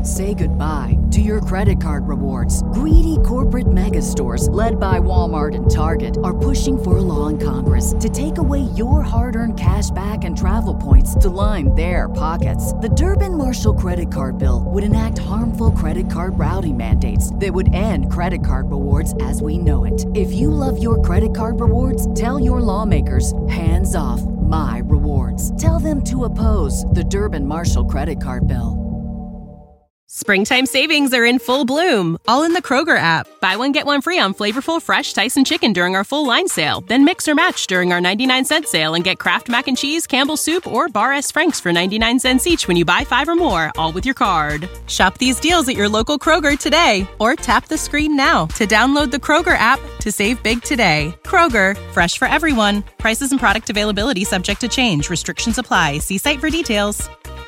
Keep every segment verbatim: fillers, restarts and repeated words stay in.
Say goodbye to your credit card rewards. Greedy corporate mega stores, led by Walmart and Target, are pushing for a law in Congress to take away your hard-earned cash back and travel points to line their pockets. The Durbin-Marshall credit card bill would enact harmful credit card routing mandates that would end credit card rewards as we know it. If you love your credit card rewards, tell your lawmakers, hands off my rewards. Tell them to oppose the Durbin-Marshall credit card bill. Springtime savings are in full bloom, all in the Kroger app. Buy one, get one free on flavorful fresh Tyson chicken during our full line sale. Then mix or match during our ninety-nine cent sale and get Kraft Mac and Cheese, Campbell's Soup, or Bar S. Frank's for ninety-nine cents each when you buy five or more, all with your card. Shop these deals at your local Kroger today, or tap the screen now to download the Kroger app to save big today. Kroger, fresh for everyone. Prices and product availability subject to change. Restrictions apply. See site for details.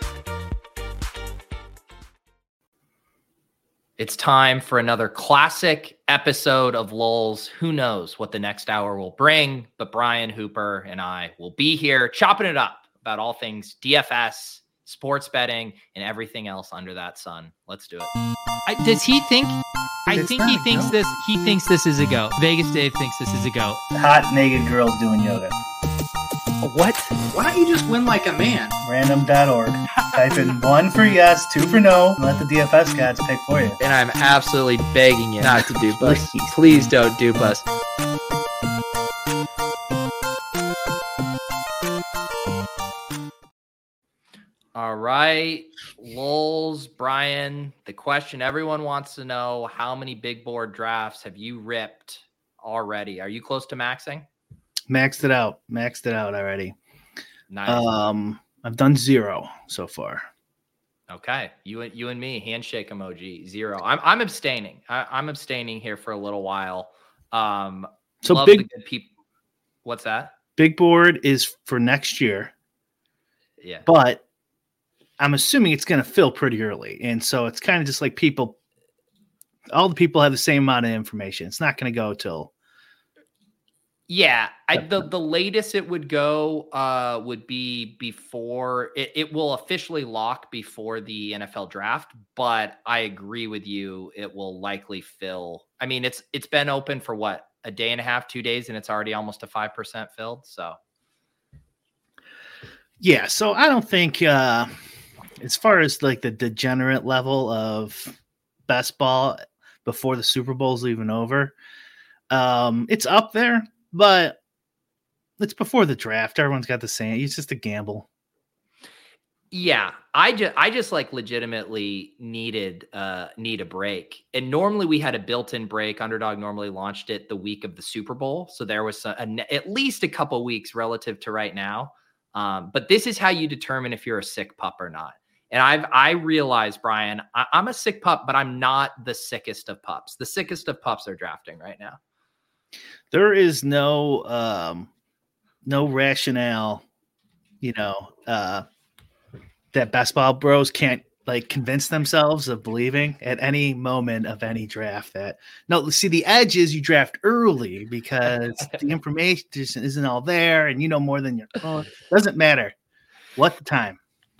It's time for another classic episode of Lulz. Who knows what the next hour will bring, but Brian Hooper and I will be here chopping it up about all things D F S, sports betting, and everything else under that sun. Let's do it. I, does he think? I It's think he not, thinks no. this. He thinks this is a go. Vegas Dave thinks this is a go. Hot naked girls doing yoga. What? Why don't you just win like a man? Random dot org. Type in one for yes, two for no, and let the D F S gods pick for you. And I'm absolutely begging you not to dupe us. Please. Please don't dupe us. All right, Lulz, Brian, the question everyone wants to know, how many big board drafts have you ripped already? Are you close to maxing? Maxed it out. Maxed it out already. Nice. Um, I've done zero so far. Okay, you and you and me, handshake emoji, zero. I'm I'm abstaining. I, I'm abstaining here for a little while. Um, So love big the good people. What's that? big board is for next year, Yeah. but I'm assuming it's going to fill pretty early, and so it's kind of just like people. All the people have the same amount of information. It's not going to go till. Yeah, I, the the latest it would go uh, would be before it, it will officially lock before the N F L draft. But I agree with you; it will likely fill. I mean, it's it's been open for what, a day and a half, two days, and it's already almost a five percent filled. So, Yeah, so I don't think, uh, as far as like the degenerate level of best ball before the Super Bowl's even over, um, it's up there. But it's before the draft. Everyone's got the same. It's just a gamble. yeah, I just I just like legitimately needed uh, need a break. And normally we had a built-in break. Underdog normally launched it the week of the Super Bowl, so there was a, a, at least a couple weeks relative to right now. Um, but this is how you determine if you're a sick pup or not. And I've I realized, Brian, I, I'm a sick pup, but I'm not the sickest of pups. The sickest of pups are drafting right now. There is no um, no rationale, you know, uh, that best ball bros can't like convince themselves of believing at any moment of any draft that no. See, the edge is you draft early because the information just isn't all there, and you know more than your own. Doesn't matter what the time.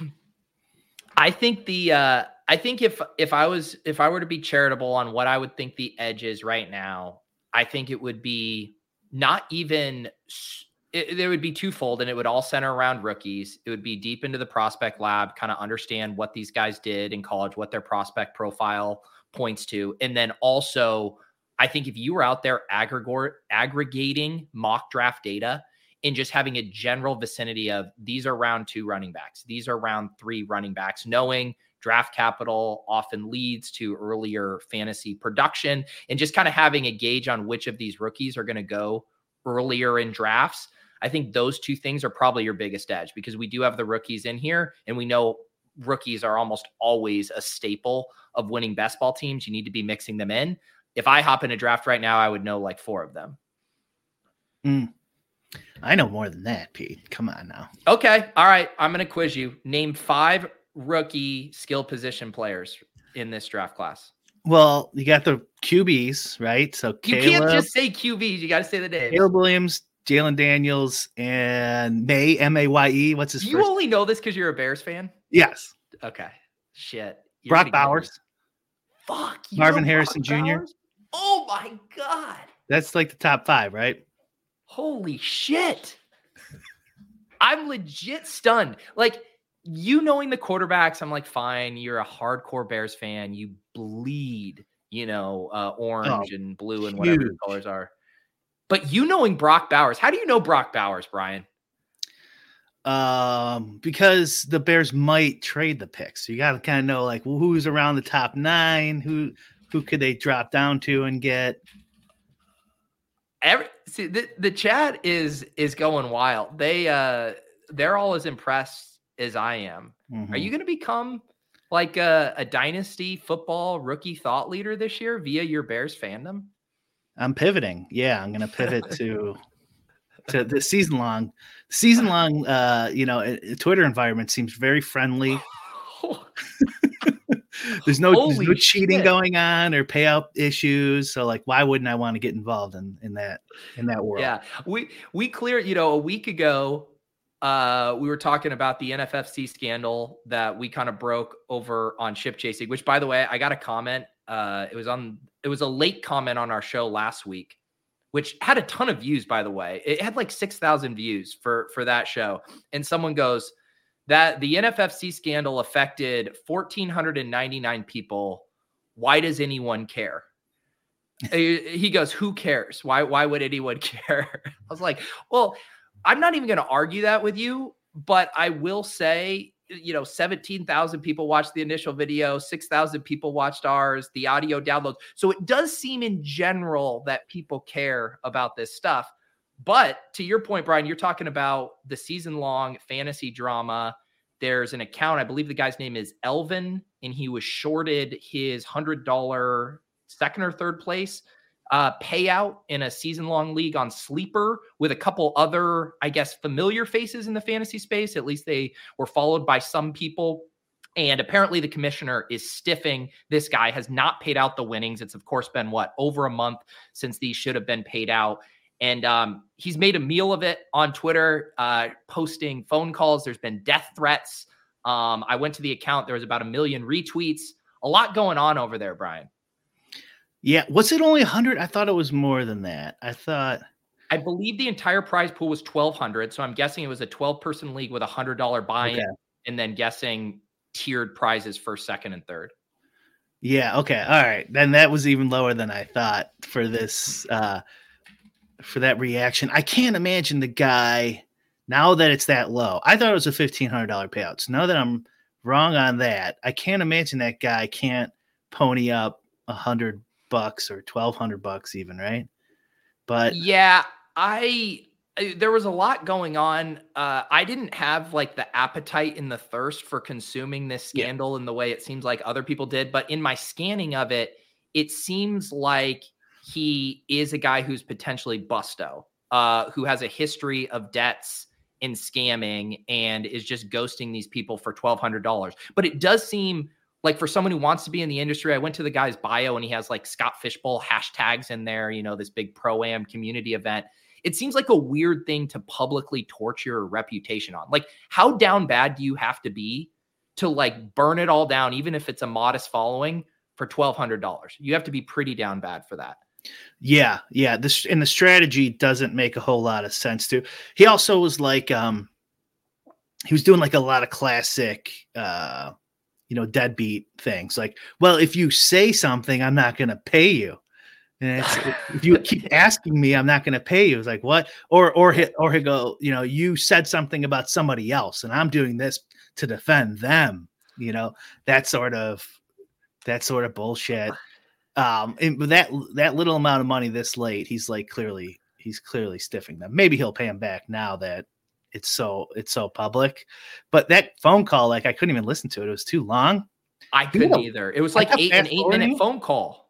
I think the uh, I think if if I was if I were to be charitable on what I would think the edge is right now, I think it would be not even it, there would be twofold, and it would all center around rookies. It would be deep into the prospect lab, kind of understand what these guys did in college, what their prospect profile points to. And then also, I think if you were out there aggregate, aggregating mock draft data and just having a general vicinity of these are round two running backs, these are round three running backs, knowing draft capital often leads to earlier fantasy production, and just kind of having a gauge on which of these rookies are going to go earlier in drafts. I think those two things are probably your biggest edge, because we do have the rookies in here, and we know rookies are almost always a staple of winning best ball teams. You need to be mixing them in. If I hop in a draft right now, I would know like four of them. Mm. I know more than that, Pete. Come on now. Okay. All right. I'm going to quiz you. Name five rookie skill position players in this draft class. Well, you got the Q Bs, right? So You Caleb, can't just say Q Bs. You got to say the names. Caleb Williams, Jalen Daniels, and May, M A Y E. What's his You first? only know this because you're a Bears fan? Yes. Okay. Shit. You're Brock gonna get me. Bowers. Fuck. You Marvin know Harrison Brock Junior Bowers? Oh my God. That's like the top five, right? Holy shit. I'm legit stunned. Like, you knowing the quarterbacks, I'm like, fine, you're a hardcore Bears fan. You bleed, you know, uh, orange Oh, and blue and whatever the huge. colors are. But you knowing Brock Bowers, how do you know Brock Bowers, Brian? Um, because the Bears might trade the picks. So you got to kind of know like well, who's around the top nine, who who could they drop down to and get. Every see the, the chat is is going wild. They uh they're all as impressed as I am. Mm-hmm. Are you going to become like a, a dynasty football rookie thought leader this year via your Bears fandom? I'm pivoting. Yeah, I'm going to pivot to to the season long. Season long, uh, you know, a, a Twitter environment seems very friendly. there's no there's no cheating shit. going on or payout issues. So like, why wouldn't I want to get involved in in that in that world? Yeah, we we cleared. You know, a week ago, uh, we were talking about the N F F C scandal that we kind of broke over on ship chasing. Which, by the way, I got a comment. Uh, it was on. It was a late comment on our show last week, which had a ton of views, by the way. It had like six thousand views for, for that show. And someone goes, that the N F F C scandal affected one thousand four hundred ninety-nine people. Why does anyone care? He goes, who cares? Why, why would anyone care? I was like, well, I'm not even going to argue that with you, but I will say, you know, seventeen thousand people watched the initial video, six thousand people watched ours, the audio downloads. So it does seem in general that people care about this stuff. But to your point, Brian, you're talking about the season long fantasy drama. There's an account, I believe the guy's name is Elvin, and he was shorted his one hundred dollars second or third place uh, payout in a season long league on Sleeper with a couple other, I guess, familiar faces in the fantasy space. At least they were followed by some people. And apparently the commissioner is stiffing. This guy has not paid out the winnings. It's of course been what, over a month since these should have been paid out. And um, he's made a meal of it on Twitter, uh, posting phone calls. There's been death threats. Um, I went to the account. There was about a million retweets. A lot going on over there, Brian. Yeah. Was it only one hundred? I thought it was more than that. I thought. I believe the entire prize pool was twelve hundred. So I'm guessing it was a twelve person league with a one hundred dollars buy-in, okay, and then guessing tiered prizes first, second, and third. Yeah. Okay. All right. Then that was even lower than I thought for this, uh, for that reaction. I can't imagine the guy now that it's that low. I thought it was a fifteen hundred dollars payout. So now that I'm wrong on that, I can't imagine that guy can't pony up a hundred bucks or twelve hundred bucks even, right? But yeah, I, there was a lot going on. Uh, I didn't have like the appetite and the thirst for consuming this scandal yeah. in the way it seems like other people did. But in my scanning of it, it seems like he is a guy who's potentially busto, uh, who has a history of debts and scamming and is just ghosting these people for twelve hundred dollars. But it does seem like for someone who wants to be in the industry, I went to the guy's bio and he has like Scott Fishbowl hashtags in there, you know, this big pro-am community event. It seems like a weird thing to publicly torture your reputation on. Like, how down bad do you have to be to like burn it all down, even if it's a modest following, for twelve hundred dollars? You have to be pretty down bad for that. Yeah. Yeah. This, and the strategy doesn't make a whole lot of sense too. He also was like, um, he was doing like a lot of classic, uh, you know, deadbeat things like, well, if you say something, I'm not going to pay you. And it's, if you keep asking me, I'm not going to pay you. It's like, what? Or, or hit, or he go, you know, you said something about somebody else and I'm doing this to defend them, you know, that sort of, that sort of bullshit. Um, and with that, that little amount of money this late, he's like, clearly, he's clearly stiffing them. Maybe he'll pay him back now that it's so, it's so public, but that phone call, like I couldn't even listen to it. It was too long. I couldn't you know, either. It was like eight, an eight minute phone call.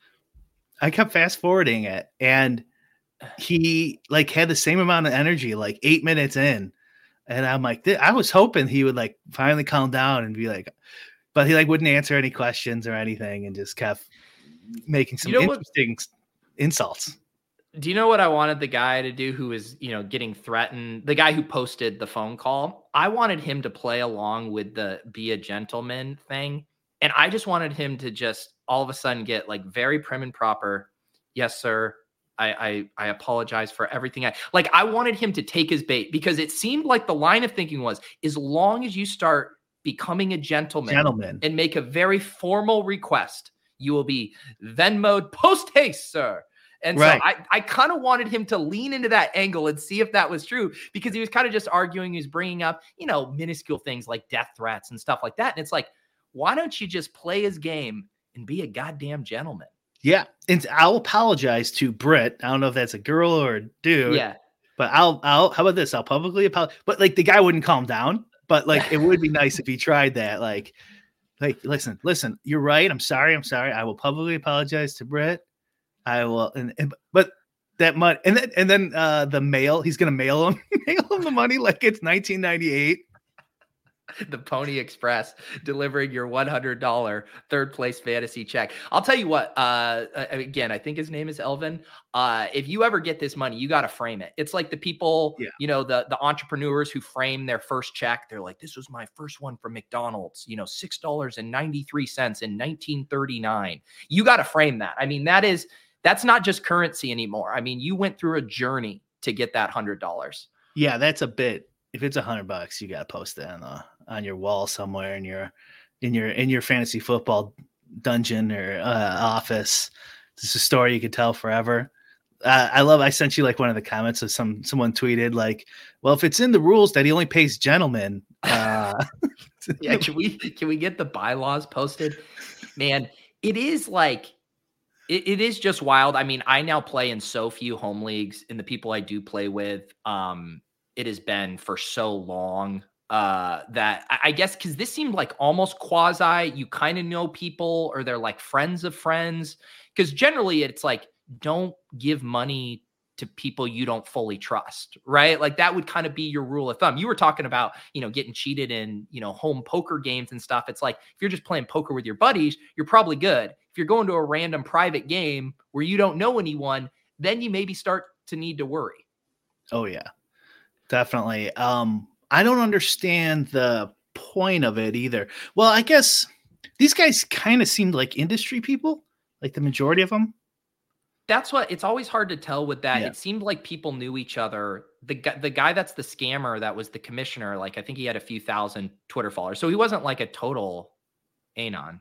I kept fast forwarding it and he like had the same amount of energy, like eight minutes in. And I'm like, I was hoping he would like finally calm down and be like, but he like wouldn't answer any questions or anything and just kept making some you know interesting what, insults. Do you know what I wanted the guy to do who was, you know, getting threatened? The guy who posted the phone call, I wanted him to play along with the be a gentleman thing And I just wanted him to just all of a sudden get like very prim and proper. Yes, sir. I, I, I apologize for everything. I like, I wanted him to take his bait because it seemed like the line of thinking was as long as you start becoming a gentleman, Gentleman. and make a very formal request, you will be Venmo'd post haste, sir. And Right. so I, I kind of wanted him to lean into that angle and see if that was true, because he was kind of just arguing, he was bringing up, you know, minuscule things like death threats and stuff like that. And it's like, why don't you just play his game and be a goddamn gentleman? Yeah. And I'll apologize to Britt. I don't know if that's a girl or a dude. Yeah. But I'll, I'll, how about this? I'll publicly apologize. But like the guy wouldn't calm down. But like it would be nice if he tried that. Like, like, listen, listen, you're right. I'm sorry. I'm sorry. I will publicly apologize to Britt. I will. And, and but that money, and then, and then uh, the mail, he's going to mail him, mail him the money like it's nineteen ninety-eight. The Pony Express delivering your one hundred dollars third place fantasy check. I'll tell you what, uh, again, I think his name is Elvin. Uh, if you ever get this money, you got to frame it. It's like the people, Yeah. you know, the, the entrepreneurs who frame their first check. They're like, this was my first one from McDonald's, you know, six dollars and ninety-three cents in nineteen thirty-nine. You got to frame that. I mean, that is, that's not just currency anymore. I mean, you went through a journey to get that one hundred dollars. Yeah, that's a bit. If it's a hundred bucks, you got to post it on the, on your wall somewhere in your in your in your fantasy football dungeon or uh, office. It's a story you could tell forever. Uh, I love. I sent you like one of the comments of some someone tweeted like, "Well, if it's in the rules that he only pays gentlemen." Uh, Yeah, can we can we get the bylaws posted? Man, it is like it, it is just wild. I mean, I now play in so few home leagues, and the people I do play with, um, it has been for so long uh, that I, I guess because this seemed like almost quasi. You kind of know people, or they're like friends of friends. Because generally, it's like don't give money to people you don't fully trust, right? Like that would kind of be your rule of thumb. You were talking about, you know, getting cheated in, you know, home poker games and stuff. It's like, if you're just playing poker with your buddies, you're probably good. If you're going to a random private game where you don't know anyone, then you maybe start to need to worry. Oh yeah, definitely. Um, I don't understand the point of it either. Well, I guess these guys kind of seemed like industry people, like the majority of them. That's what it's always hard to tell with that. Yeah. It seemed like people knew each other. The guy, the guy that's the scammer, that was the commissioner. Like, I think he had a few thousand Twitter followers. So he wasn't like a total anon.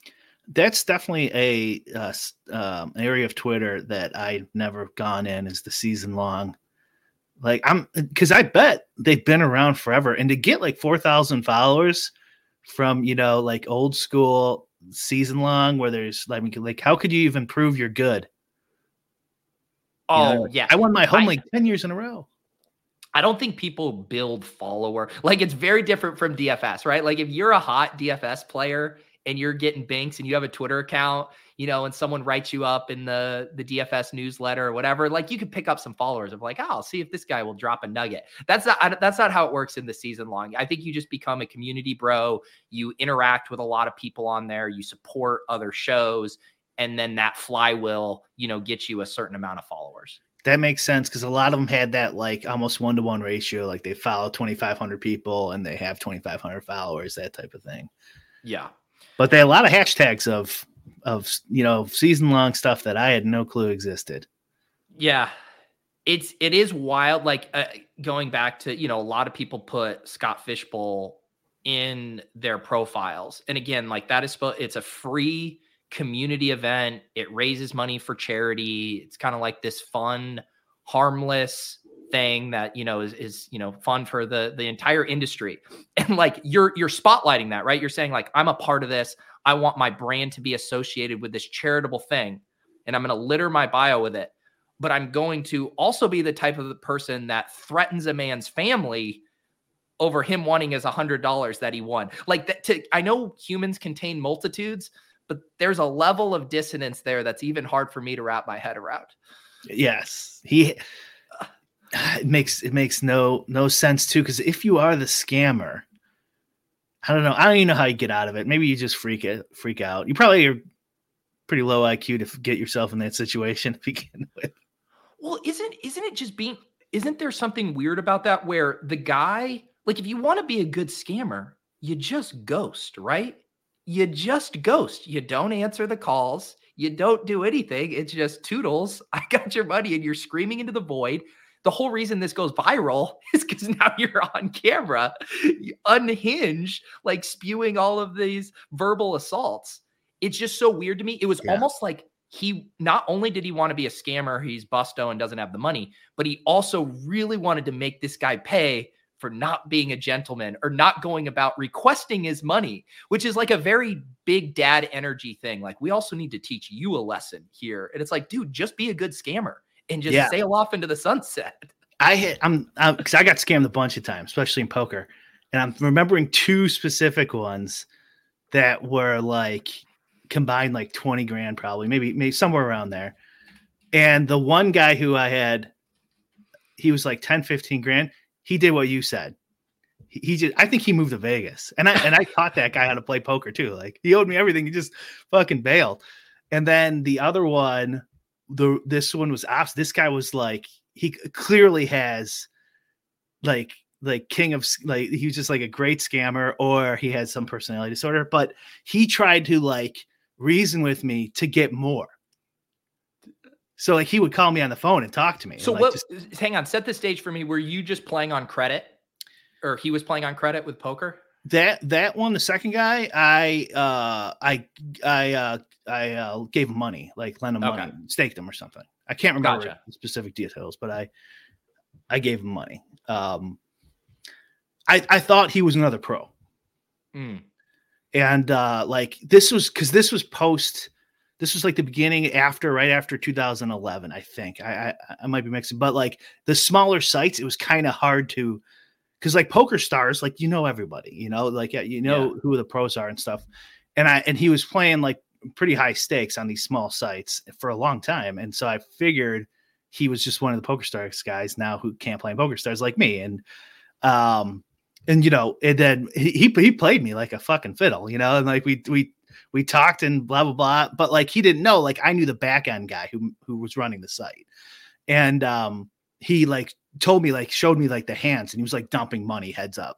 That's definitely a uh, um, area of Twitter that I've never gone in is the season long. Like I'm, cause I bet they've been around forever, and to get like four thousand followers from, you know, like old school season long where there's like, like, how could you even prove you're good? Oh, You know, yeah. I won my home I- league ten years in a row. I don't think people build follower. Like, it's very different from D F S, right? Like, if you're a hot D F S player and you're getting binks and you have a Twitter account, you know, and someone writes you up in the, the D F S newsletter or whatever, like you could pick up some followers of like, oh, I'll see if this guy will drop a nugget. That's not, that's not how it works in the season long. I think you just become a community bro. You interact with a lot of people on there. You support other shows. And then that flywheel, you know, gets you a certain amount of followers. That makes sense because a lot of them had that like almost one to one ratio. Like they follow twenty-five hundred people and they have twenty-five hundred followers, that type of thing. Yeah. But they had a lot of hashtags of, of, you know, season long stuff that I had no clue existed. Yeah. It's, it is wild. Like uh, going back to, you know, a lot of people put Scott Fishbowl in their profiles. And again, like that is, it's a free community event. It raises money for charity. It's kind of like this fun, harmless thing that, you know, is, is, you know, fun for the, the entire industry. And like, you're, you're spotlighting that, right? You're saying like, I'm a part of this. I want my brand to be associated with this charitable thing. And I'm going to litter my bio with it, but I'm going to also be the type of the person that threatens a man's family over him wanting his a hundred dollars that he won. Like that to, I know humans contain multitudes, but there's a level of dissonance there that's even hard for me to wrap my head around. Yes. He, it makes, it makes no, no sense too. Cause if you are the scammer, I don't know. I don't even know how you get out of it. Maybe you just freak it, freak out. You probably are pretty low I Q to get yourself in that situation to begin with. Well, isn't, isn't it just being, isn't there something weird about that where the guy, like if you want to be a good scammer, you just ghost, right? you just ghost. You don't answer the calls. You don't do anything. It's just toodles. I got your money, and you're screaming into the void. The whole reason this goes viral is because now you're on camera, unhinged, like spewing all of these verbal assaults. It's just so weird to me. It was yeah. almost like he, not only did he want to be a scammer, he's busto and doesn't have the money, but he also really wanted to make this guy pay for not being a gentleman or not going about requesting his money, which is like a very big dad energy thing. Like, we also need to teach you a lesson here. And it's like, dude, just be a good scammer and just yeah. sail off into the sunset. I hit, I'm, because I got scammed a bunch of times, especially in poker. And I'm remembering two specific ones that were like combined like twenty grand, probably, maybe, maybe somewhere around there. And the one guy who I had, he was like ten, fifteen grand. He did what you said. He, he just, I think he moved to Vegas. And I, and I taught that guy how to play poker too. Like, he owed me everything. He just fucking bailed. And then the other one, the, this one was ops. This guy was like, he clearly has like, like king of like, he was just like a great scammer, or he had some personality disorder, but he tried to like reason with me to get more. So like he would call me on the phone and talk to me. So like, what, just, hang on, set the stage for me. Were you just playing on credit, or he was playing on credit with poker? That, that one, the second guy, I, uh, I, I, uh, I, uh, gave him money, like lent him Okay. money, staked him or something. I can't remember Gotcha. the specific details, but I, I gave him money. Um, I, I thought he was another pro. Mm. And, uh, like this was, cause this was post, this was like the beginning after, right after two thousand eleven, I think. I, I I might be mixing, but like the smaller sites, it was kind of hard to, because like Poker Stars, like, you know, everybody, you know, like, you know yeah. who the pros are and stuff. And I, and he was playing like pretty high stakes on these small sites for a long time. And so I figured he was just one of the Poker Stars guys now who can't play in Poker Stars like me. And, um, and, you know, and then he, he played me like a fucking fiddle, you know, and like we, we, we talked and blah, blah, blah. But like, he didn't know, like I knew the back end guy who, who was running the site. And, um, he like told me, like showed me like the hands, and he was like dumping money heads up.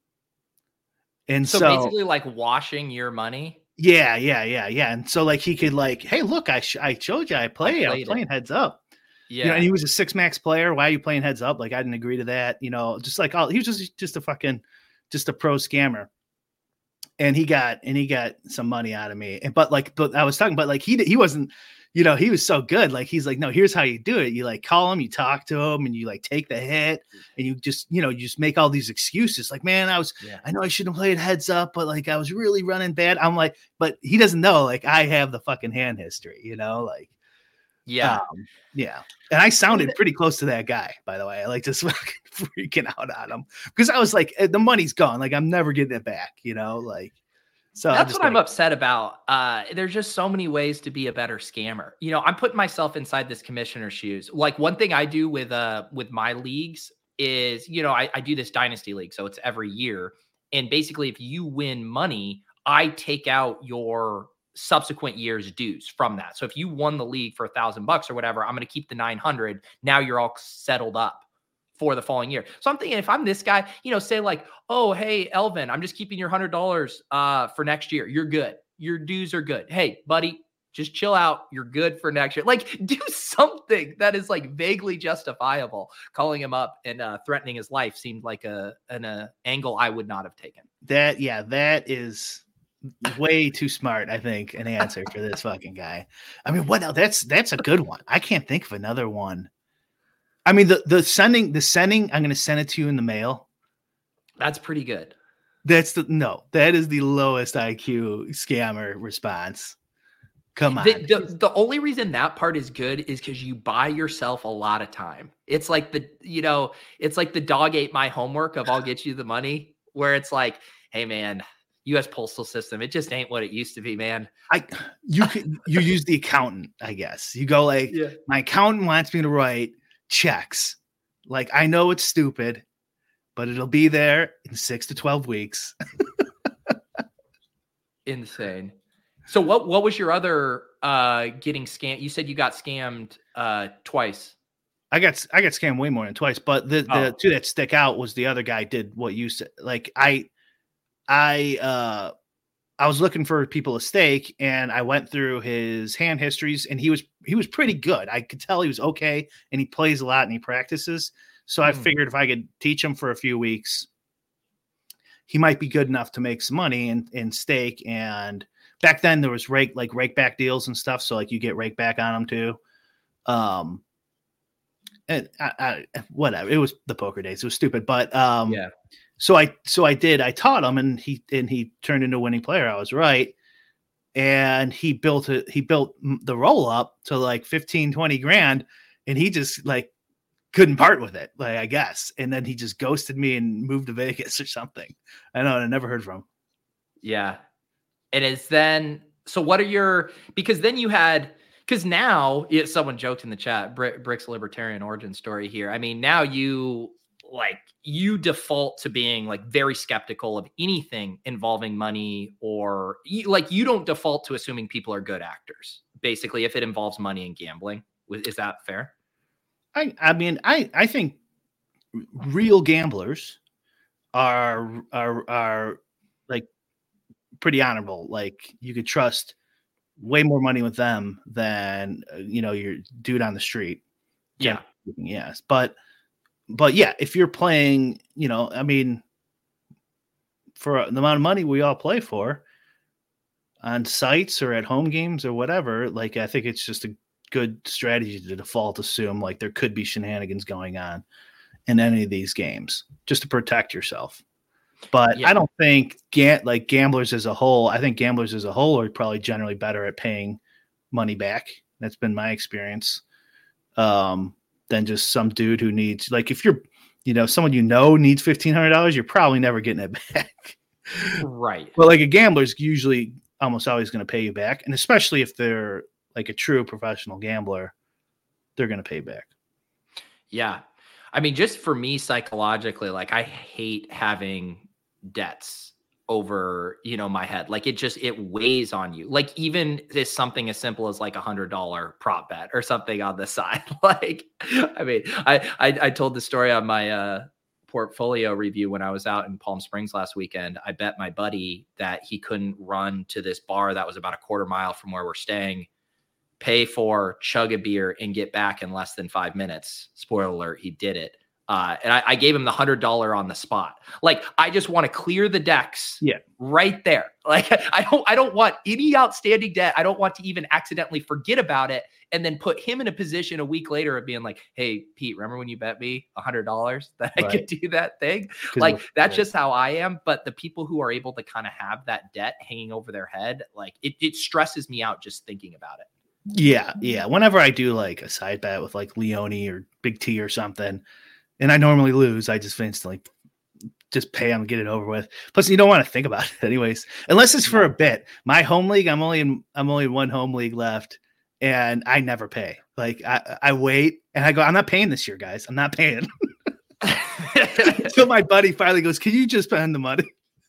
And so, so basically like washing your money. Yeah. Yeah. Yeah. Yeah. And so like, he could like, hey, look, I, sh- I showed you, I play, I I'm playing it. heads up. Yeah. You know, and he was a six max player. Why are you playing heads up? Like, I didn't agree to that, you know, just like, oh, he was just, just a fucking, just a pro scammer. And he got, and he got some money out of me. And, but like, but I was talking about like, he, he wasn't, you know, he was so good. Like, he's like, no, here's how you do it. You like call him, you talk to him, and you like take the hit, and you just, you know, you just make all these excuses. Like, man, I was, yeah. I know I shouldn't have played heads up, but like, I was really running bad. I'm like, but he doesn't know, like, I have the fucking hand history, you know, like, yeah. Um, yeah. And I sounded pretty close to that guy, by the way. I like just fucking freaking out on him because I was like, the money's gone. Like, I'm never getting it back, you know, like, so that's what like, I'm upset about. Uh, there's just so many ways to be a better scammer. You know, I'm putting myself inside this commissioner's shoes. Like, one thing I do with, uh, with my leagues is, you know, I, I do this dynasty league. So it's every year. And basically if you win money, I take out your subsequent year's dues from that. So if you won the league for a thousand bucks or whatever, I'm going to keep the nine hundred. Now you're all settled up for the following year. So I'm thinking, if I'm this guy, you know, say like, oh, hey, Elvin, I'm just keeping your hundred dollars uh, for next year. You're good. Your dues are good. Hey, buddy, just chill out. You're good for next year. Like, do something that is like vaguely justifiable. Calling him up and uh, threatening his life seemed like a an uh, angle I would not have taken. That, yeah, that is way too smart, I think, an answer for this fucking guy. I mean, what? That's that's a good one. I can't think of another one. I mean, the the sending the sending. I'm going to send it to you in the mail. That's pretty good. That's the no. That is the lowest I Q scammer response. Come on. The, the, the only reason that part is good is because you buy yourself a lot of time. It's like the you know, it's like the dog ate my homework of I'll get you the money. Where it's like, hey man, U S postal system, it just ain't what it used to be, man. I you can you use the accountant, I guess. You go like, yeah. My accountant wants me to write checks. Like, I know it's stupid, but it'll be there in six to twelve weeks. Insane. So what what was your other uh getting scammed? You said you got scammed uh twice. I got I got scammed way more than twice, but the, the oh. two that stick out was the other guy did what you said. Like I I uh I was looking for people to stake, and I went through his hand histories, and he was he was pretty good. I could tell he was okay, and he plays a lot and he practices. So mm. I figured if I could teach him for a few weeks, he might be good enough to make some money in, in stake. And back then there was rake like rake back deals and stuff, so like you get rake back on them too. Um, and I, I, whatever, it was the poker days. It was stupid, but um, yeah. So I so I did. I taught him, and he and he turned into a winning player. I was right, and he built it. He built the roll up to like fifteen, twenty grand, and he just like couldn't part with it. Like I guess, and then he just ghosted me and moved to Vegas or something. I know. I never heard from him. Yeah, and it's then. So what are your? Because then you had. Because now, yeah, someone joked in the chat. Br- Brick's libertarian origin story here. I mean, now you. Like you default to being like very skeptical of anything involving money, or like you don't default to assuming people are good actors. Basically, if it involves money and gambling, is that fair? I I mean I I think real gamblers are are are like pretty honorable. Like you could trust way more money with them than uh, you know your dude on the street. Yeah. Yes, but. But yeah, if you're playing, you know, I mean, for the amount of money we all play for on sites or at home games or whatever, like I think it's just a good strategy to default assume like there could be shenanigans going on in any of these games just to protect yourself. But yeah. I don't think ga- like gamblers as a whole, I think gamblers as a whole are probably generally better at paying money back. That's been my experience. Um, than just some dude who needs, like, if you're, you know, someone you know needs fifteen hundred dollars, you're probably never getting it back. Right. But like a gambler's usually almost always going to pay you back. And especially if they're like a true professional gambler, they're going to pay back. Yeah. I mean, just for me psychologically, like I hate having debts over, you know, my head. Like it just, it weighs on you. Like even this something as simple as like a hundred dollar prop bet or something on the side. Like, I mean, I, I, I told the story on my uh, portfolio review when I was out in Palm Springs last weekend. I bet my buddy that he couldn't run to this bar that was about a quarter mile from where we're staying, pay for, chug a beer, and get back in less than five minutes. Spoiler alert, he did it. Uh, and I, I gave him the hundred dollar on the spot. Like, I just want to clear the decks yeah. right there. Like, I don't, I don't want any outstanding debt. I don't want to even accidentally forget about it and then put him in a position a week later of being like, hey, Pete, remember when you bet me a hundred dollars that I right. could do that thing? Like, that's right. just how I am. But the people who are able to kind of have that debt hanging over their head, like it, it stresses me out just thinking about it. Yeah. Yeah. Whenever I do like a side bet with like Leone or Big T or something, and I normally lose, I just instantly just pay them and get it over with. Plus, you don't want to think about it anyways, unless it's for a bit. My home league, I'm only in, I'm only in one home league left, and I never pay. Like I, I wait and I go, I'm not paying this year, guys. I'm not paying. Until my buddy finally goes, can you just spend the money?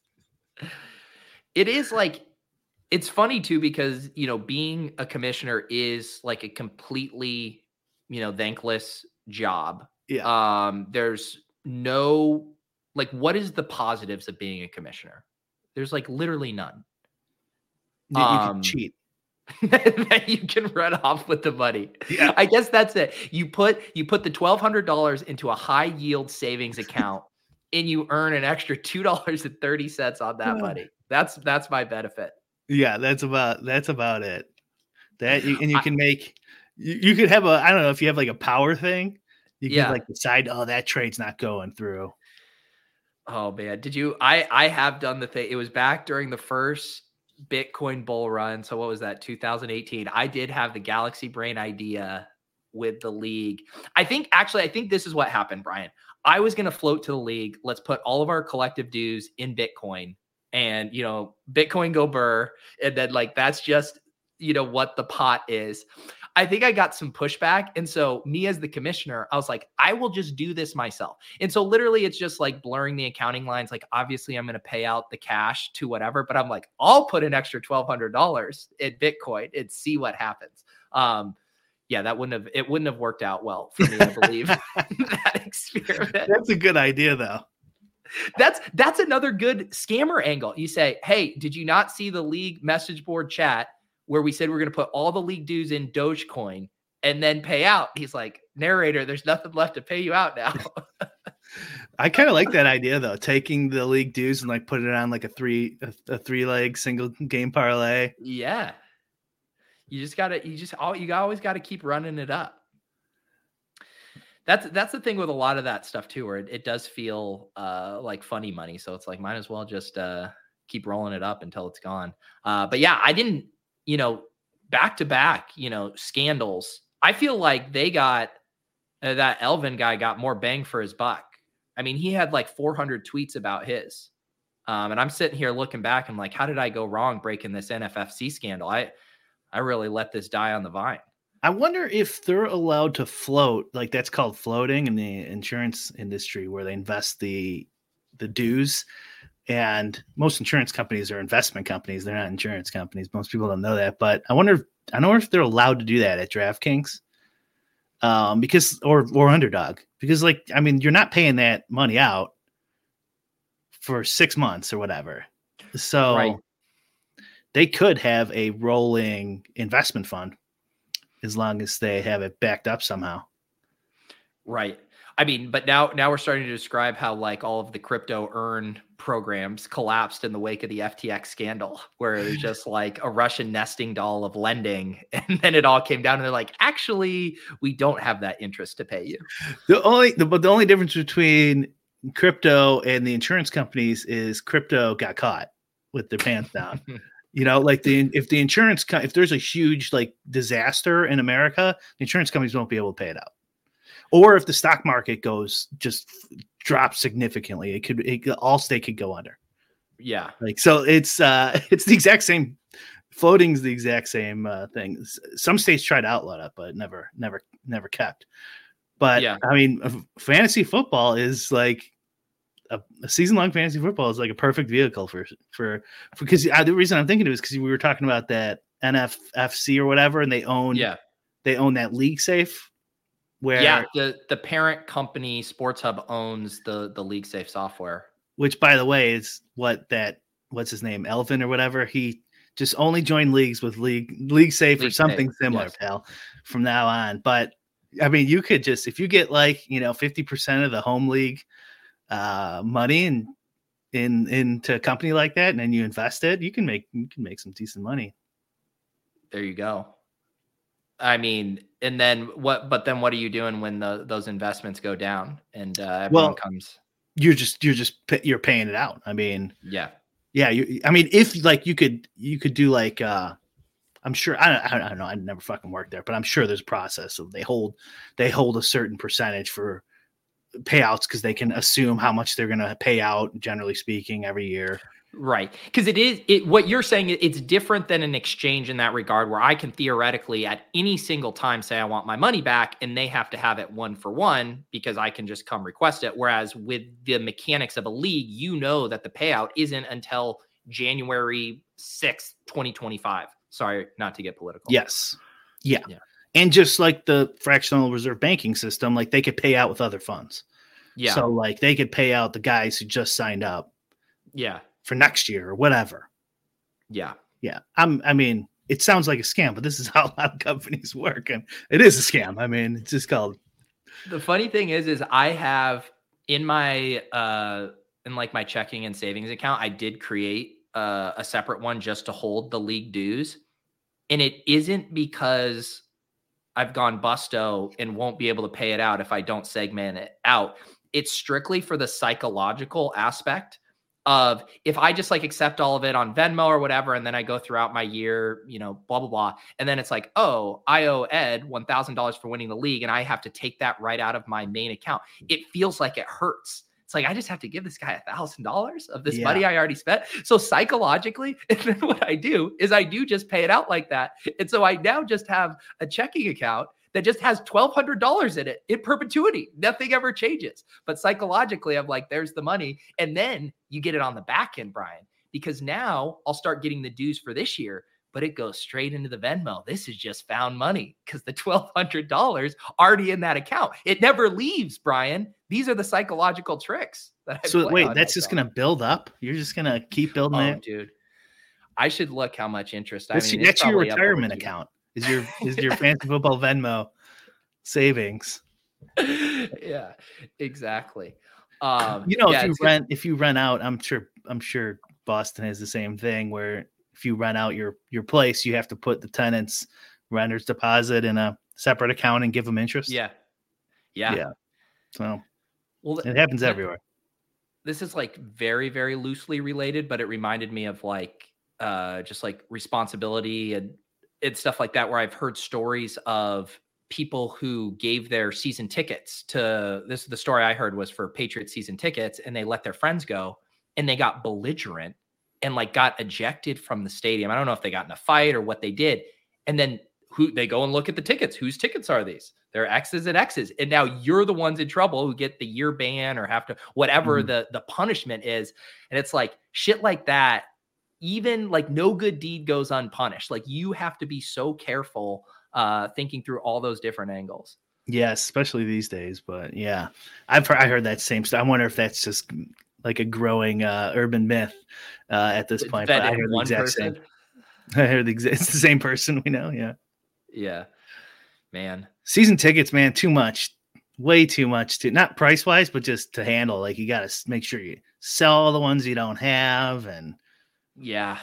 It is like, it's funny too, because, you know, being a commissioner is like a completely, you know, thankless job. Yeah. Um, there's no, like, what is the positives of being a commissioner? There's like literally none. You, you um, can cheat. That you can run off with the money. Yeah. I guess that's it. You put, you put the twelve hundred dollars into a high yield savings account and you earn an extra two dollars and thirty cents on that money. That's, that's my benefit. Yeah. That's about, that's about it. That, and you can I, make, you, you could have a, I don't know if you have like a power thing. You can yeah. like decide, oh, that trade's not going through. Oh man. Did you, I, I have done the thing. It was back during the first Bitcoin bull run. So what was that? two thousand eighteen. I did have the Galaxy Brain idea with the league. I think actually, I think this is what happened, Brian. I was going to float to the league. Let's put all of our collective dues in Bitcoin and, you know, Bitcoin go burr. And then like, that's just, you know, what the pot is. I think I got some pushback. And so me as the commissioner, I was like, I will just do this myself. And so literally it's just like blurring the accounting lines. Like, obviously I'm going to pay out the cash to whatever, but I'm like, I'll put an extra twelve hundred dollars in Bitcoin and see what happens. Um, yeah, that wouldn't have, it wouldn't have worked out well for me, I believe, that experiment. That's a good idea though. That's that's another good scammer angle. You say, hey, did you not see the league message board chat where we said we're going to put all the league dues in Dogecoin and then pay out? He's like, narrator, there's nothing left to pay you out now. I kind of like that idea though, taking the league dues and like putting it on like a three a, a three leg single game parlay. Yeah. You just gotta you just all you always gotta keep running it up. That's that's the thing with a lot of that stuff too, where it, it does feel uh, like funny money. So it's like, might as well just uh, keep rolling it up until it's gone. Uh, but yeah, I didn't, you know, back to back, you know, scandals. I feel like they got uh, that Elvin guy got more bang for his buck. I mean, he had like four hundred tweets about his. Um, and I'm sitting here looking back. I'm like, how did I go wrong breaking this N F F C scandal? I, I really let this die on the vine. I wonder if they're allowed to float, like that's called floating in the insurance industry, where they invest the the dues. And most insurance companies are investment companies; they're not insurance companies. Most people don't know that, but I wonder. If, I wonder if they're allowed to do that at DraftKings, um, because or or Underdog, because like I mean, you're not paying that money out for six months or whatever, so Right. they could have a rolling investment fund. As long as they have it backed up somehow. Right. I mean, but now now we're starting to describe how like all of the crypto earn programs collapsed in the wake of the F T X scandal, where it was just like a Russian nesting doll of lending. And then it all came down and they're like, actually, we don't have that interest to pay you. The only the, but the only difference between crypto and the insurance companies is crypto got caught with their pants down. You know, like the if the insurance co- if there's a huge like disaster in America, the insurance companies won't be able to pay it out. Or if the stock market goes just drops significantly, it could it, Allstate could go under. Yeah. Like so, it's uh, it's the exact same. Floating's the exact same uh, thing. Some states tried to outlaw it, but never, never, never kept. But Yeah. I mean, f- fantasy football is like. A, a season-long fantasy football is like a perfect vehicle for for because uh, the reason I'm thinking of it is because we were talking about that N F F C or whatever, and they own Yeah. they own that league safe. Where Yeah. The the parent company Sports Hub owns the the League Safe software. which, by the way, is what that what's his name Elvin or whatever. He just only joined leagues with league league safe League or something Safe, similar, yes. pal. From now on, but I mean, you could just if you get like you know fifty percent of the home league. Uh, money and in into a company like that, and then you invest it, you can make you can make some decent money. There you go. I mean, and then what? But then what are you doing when the those investments go down and uh, everyone Well, comes? You're just you're just pa- you're paying it out. I mean, Yeah. yeah. You, I mean, if like you could you could do like uh, I'm sure I don't, I don't know. I never fucking worked there, but I'm sure there's a process of they hold they hold a certain percentage for payouts because they can assume how much they're going to pay out, generally speaking, every year. Right. Because it is it what you're saying, it's different than an exchange in that regard, where I can theoretically at any single time say I want my money back and they have to have it one for one because I can just come request it. Whereas with the mechanics of a league, you know that the payout isn't until January sixth, twenty twenty-five. Sorry, not to get political. Yes. Yeah. Yeah. And just like the fractional reserve banking system, like they could pay out with other funds. Yeah. So like they could pay out the guys who just signed up yeah. for next year or whatever. Yeah. Yeah. I'm, I mean, it sounds like a scam, but this is how a lot of companies work. And it is a scam. I mean, it's just called. The funny thing is, is I have in my, uh, in like my checking and savings account, I did create uh, a separate one just to hold the league dues. And it isn't because I've gone busto and won't be able to pay it out if I don't segment it out. It's strictly for the psychological aspect of if I just like accept all of it on Venmo or whatever, and then I go throughout my year, you know, blah, blah, blah. And then it's like, oh, I owe Ed one thousand dollars for winning the league, and I have to take that right out of my main account. It feels like it hurts. It's like, I just have to give this guy a thousand dollars of this Yeah. money I already spent. So psychologically, and then what I do is I do just pay it out like that. And so I now just have a checking account that just has twelve hundred dollars in it in perpetuity. Nothing ever changes. But psychologically, I'm like, there's the money. And then you get it on the back end, Brian, because now I'll start getting the dues for this year. but it goes straight into the Venmo. This is just found money because the twelve hundred dollars already in that account. It never leaves, Brian. These are the psychological tricks. That I so play wait, on that's just myself. going to build up? You're just going to keep building Oh, it? dude. I should look how much interest. That's, I mean, your, it's that's your probably up over retirement two- account. Is your is your fantasy football Venmo savings? Yeah, exactly. Um, You know, yeah, if you it's- rent if you rent out, I'm sure I'm sure Boston has the same thing where if you rent out your your place, you have to put the tenant's renter's deposit in a separate account and give them interest. yeah, yeah, Yeah. So Well, it happens th- everywhere. this is like very, very loosely related, but it reminded me of like uh, just like responsibility and and stuff like that, where I've heard stories of people who gave their season tickets to this. The story I heard was for Patriots season tickets, and they let their friends go, and they got belligerent and like got ejected from the stadium. I don't know if they got in a fight or what they did, and then who they go and look at the tickets. Whose tickets are these? They're X's and X's, and now you're the ones in trouble who get the year ban or have to whatever Mhm. the the punishment is. And it's like shit like that. Even like no good deed goes unpunished. Like you have to be so careful uh thinking through all those different angles. Yes, especially these days. But yeah, I've heard, I heard that same stuff. I wonder if that's just like a growing uh, urban myth uh, at this point. That But I in heard the one exact person. same. I heard the exa- it's the same person we know. Yeah. Yeah, man. Season tickets, man, too much, way too much to not price wise, but just to handle. Like you got to make sure you sell the ones you don't have, and Yeah.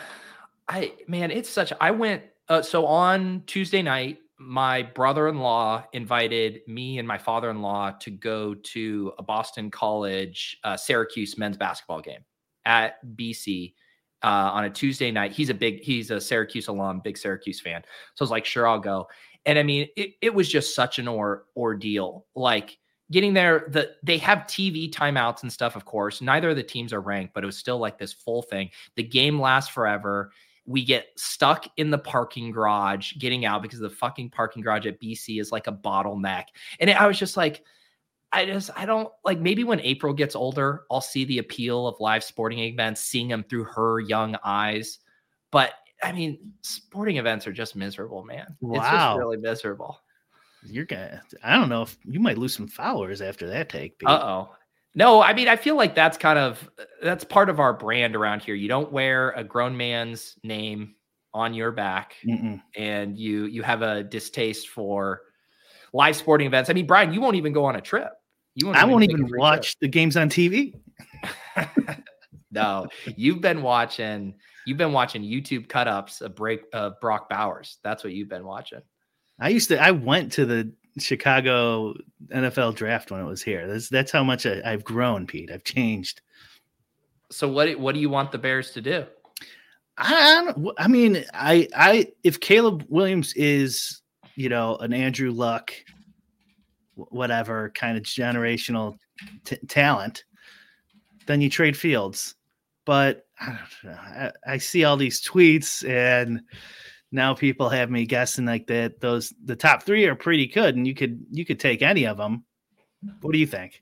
I man, it's such I went uh, so on Tuesday night, my brother-in-law invited me and my father-in-law to go to a Boston College uh, Syracuse men's basketball game at B C uh, on a Tuesday night. He's a big he's a Syracuse alum, big Syracuse fan. So I was like, sure, I'll go. And I mean, it, it was just such an or, ordeal. Like getting there, the they have T V timeouts and stuff, of course. Neither of the teams are ranked, but it was still like this full thing. The game lasts forever. We get stuck in the parking garage getting out because the fucking parking garage at B C is like a bottleneck. And I was just like, I just, I don't like maybe when April gets older, I'll see the appeal of live sporting events, seeing them through her young eyes. But I mean, sporting events are just miserable, man. It's just Wow. really miserable. you're gonna. I don't know if you might lose some followers after that take. Pete. Uh-oh. No, I mean, I feel like that's kind of, that's part of our brand around here. You don't wear a grown man's name on your back Mm-mm. and you, you have a distaste for live sporting events. I mean, Brian, you won't even go on a trip. You I won't take a even free watch the games on T V. trip. No, you've been watching, you've been watching YouTube cut ups of break of Brock Bowers. That's what you've been watching. I used to. I went to the Chicago N F L draft when it was here. That's that's how much I, I've grown, Pete. I've changed. So what, what do you want the Bears to do? I don't, I mean, I I if Caleb Williams is, you know, an Andrew Luck, whatever kind of generational t- talent, then you trade Fields. But I don't know. I, I see all these tweets, and now people have me guessing like that. Those the top three are pretty good, and you could you could take any of them. What do you think?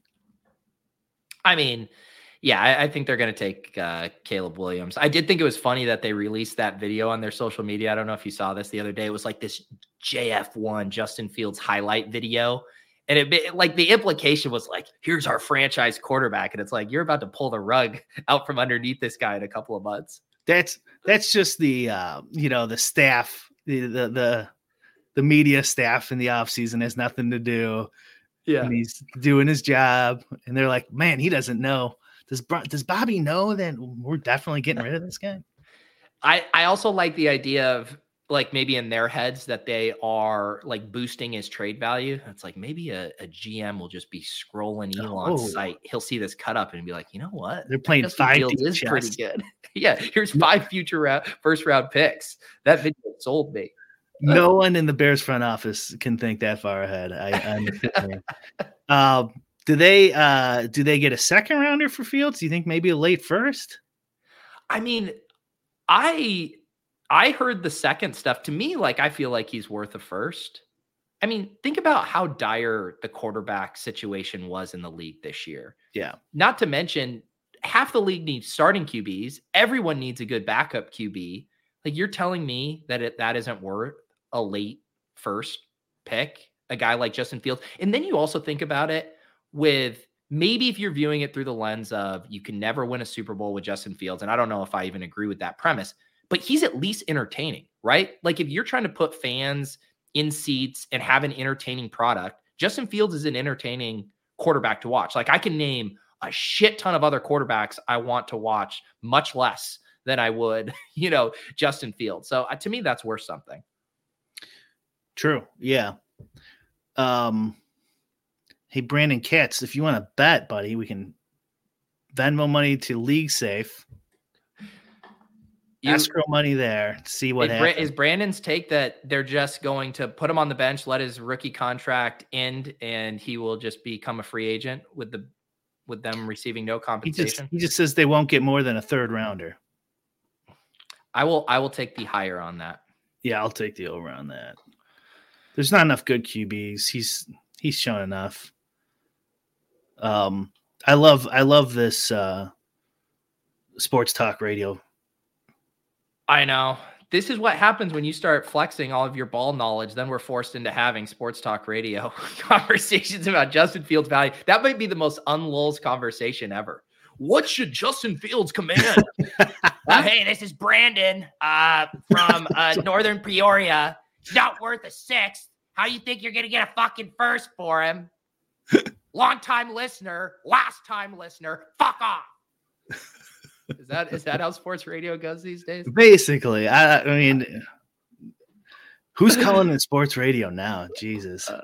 I mean, yeah, I, I think they're going to take uh, Caleb Williams. I did think it was funny that they released that video on their social media. I don't know if you saw this the other day. It was like this J F one Justin Fields highlight video. And it, it like the implication was like, here's our franchise quarterback. And it's like, you're about to pull the rug out from underneath this guy in a couple of months. That's that's just the uh, you know the staff, the, the the the media staff in the offseason has nothing to do. Yeah. And he's doing his job, and they're like, man, he doesn't know. Does does Bobby know that we're definitely getting rid of this guy? I, I also like the idea of like maybe in their heads that they are like boosting his trade value. It's like maybe a, a G M will just be scrolling Elon's Oh. site. He'll see this cut up and be like, you know what? They're playing Justin five Fields deep is pretty chess. good. Yeah, here's five future round, first round picks. That video sold me. No one in the Bears front office can think that far ahead. I, I'm uh, do they uh, do they get a second rounder for Fields? Do you think maybe a late first? I mean, I I heard the second stuff. To me, like I feel like he's worth a first. I mean, think about how dire the quarterback situation was in the league this year. Yeah. Not to mention, half the league needs starting Q Bs. Everyone needs a good backup Q B. Like you're telling me that it, that isn't worth a late first pick, a guy like Justin Fields. And then you also think about it with maybe if you're viewing it through the lens of you can never win a Super Bowl with Justin Fields. And I don't know if I even agree with that premise, but he's at least entertaining, right? Like if you're trying to put fans in seats and have an entertaining product, Justin Fields is an entertaining quarterback to watch. Like I can name a shit ton of other quarterbacks I want to watch much less than I would, you know, Justin Fields. So uh, to me, that's worth something. True. Yeah. Um, hey, Brandon Katz, if you want to bet, buddy, we can Venmo money to League Safe. You, escrow money there. See what is, happens. Is Brandon's take that they're just going to put him on the bench, let his rookie contract end, and he will just become a free agent with the with them receiving no compensation? He just, he just says they won't get more than a third rounder. I will. I will take the higher on that. Yeah, I'll take the over on that. There's not enough good Q Bs. He's he's shown enough. Um, I love I love this uh, sports talk radio. I know. This is what happens when you start flexing all of your ball knowledge. Then we're forced into having sports talk radio conversations about Justin Fields' value. That might be the most unlulls conversation ever. What should Justin Fields command? uh, hey, this is Brandon uh, from uh, Northern Peoria. He's not worth a sixth. How do you think you're going to get a fucking first for him? Long-time listener, last-time listener, fuck off. Is that is that how sports radio goes these days? Basically, I, I mean, who's calling it sports radio now? Jesus, uh,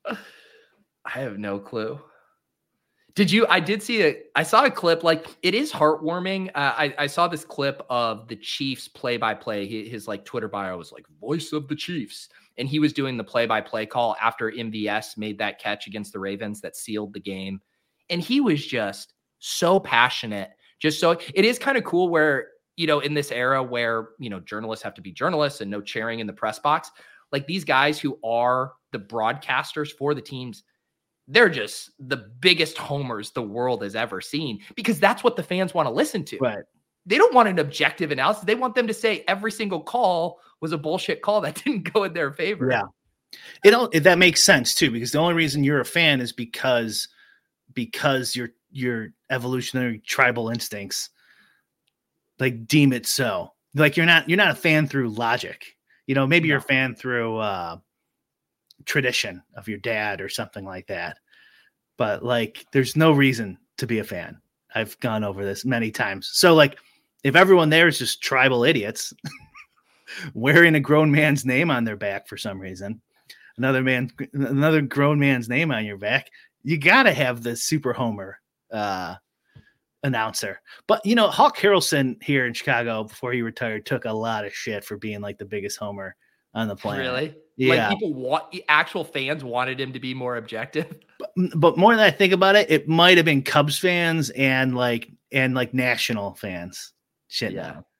I have no clue. Did you? I did see a. I saw a clip. Like it is heartwarming. Uh, I I saw this clip of the Chiefs play-by-play. His, his like Twitter bio was like voice of the Chiefs, and he was doing the play-by-play call after M V S made that catch against the Ravens that sealed the game, and he was just so passionate. Just so it is kind of cool where, you know, in this era where, you know, journalists have to be journalists and no cheering in the press box, like these guys who are the broadcasters for the teams, they're just the biggest homers the world has ever seen because that's what the fans want to listen to. Right. They don't want an objective analysis. They want them to say every single call was a bullshit call that didn't go in their favor. Yeah. It all, that makes sense too, because the only reason you're a fan is because, because you're, your evolutionary tribal instincts like deem it so. Like you're not you're not a fan through logic. You know, maybe no. you're a fan through uh tradition of your dad or something like that. But like there's no reason to be a fan. I've gone over this many times. So like if everyone there is just tribal idiots wearing a grown man's name on their back for some reason, another man another grown man's name on your back, you got to have the super homer uh announcer. But you know, Hawk Harrelson here in Chicago before he retired took a lot of shit for being like the biggest homer on the planet. Really? Yeah. Like people want actual fans wanted him to be more objective. But, but more than I think about it, it might have been Cubs fans and like and like national fans. Shit. Yeah. Now.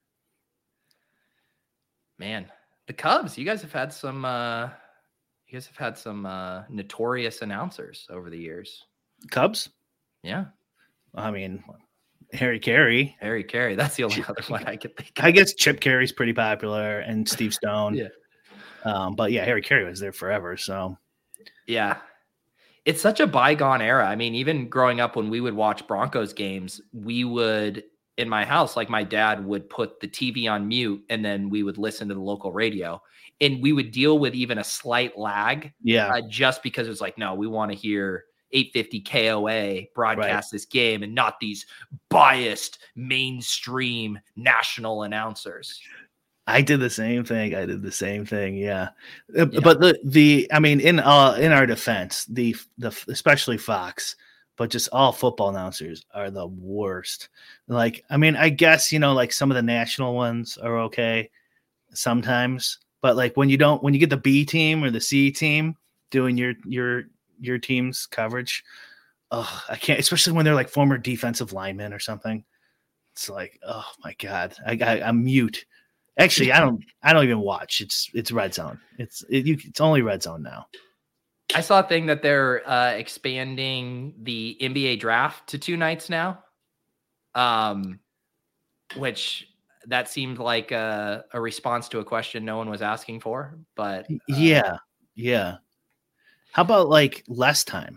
Man, the Cubs, you guys have had some uh you guys have had some uh notorious announcers over the years. Cubs? Yeah. I mean, Harry Carey. Harry Carey. That's the only other one I could think of. I guess Chip Carey's pretty popular and Steve Stone. Yeah. Um, but yeah, Harry Carey was there forever. So yeah. It's such a bygone era. I mean, even growing up when we would watch Broncos games, we would in my house, like my dad would put the T V on mute and then we would listen to the local radio and we would deal with even a slight lag. Yeah. Uh, just because it's like, no, we want to hear eight fifty K O A broadcast right. this game and not these biased mainstream national announcers. I did the same thing. I did the same thing. Yeah. yeah. But the, the, I mean, in, uh, in our defense, the, the, especially Fox, but just all football announcers are the worst. Like, I mean, I guess, you know, like some of the national ones are okay sometimes, but like when you don't, when you get the B team or the C team doing your, your, your team's coverage. Oh, I can't, especially when they're like former defensive linemen or something. It's like, oh my God, I got, I'm mute. Actually, I don't, I don't even watch. It's, it's Red Zone. It's, it, you, it's only Red Zone now. I saw a thing that they're uh, expanding the N B A draft to two nights now. Um, which that seemed like a, a response to a question no one was asking for. But uh, yeah, yeah. How about like less time?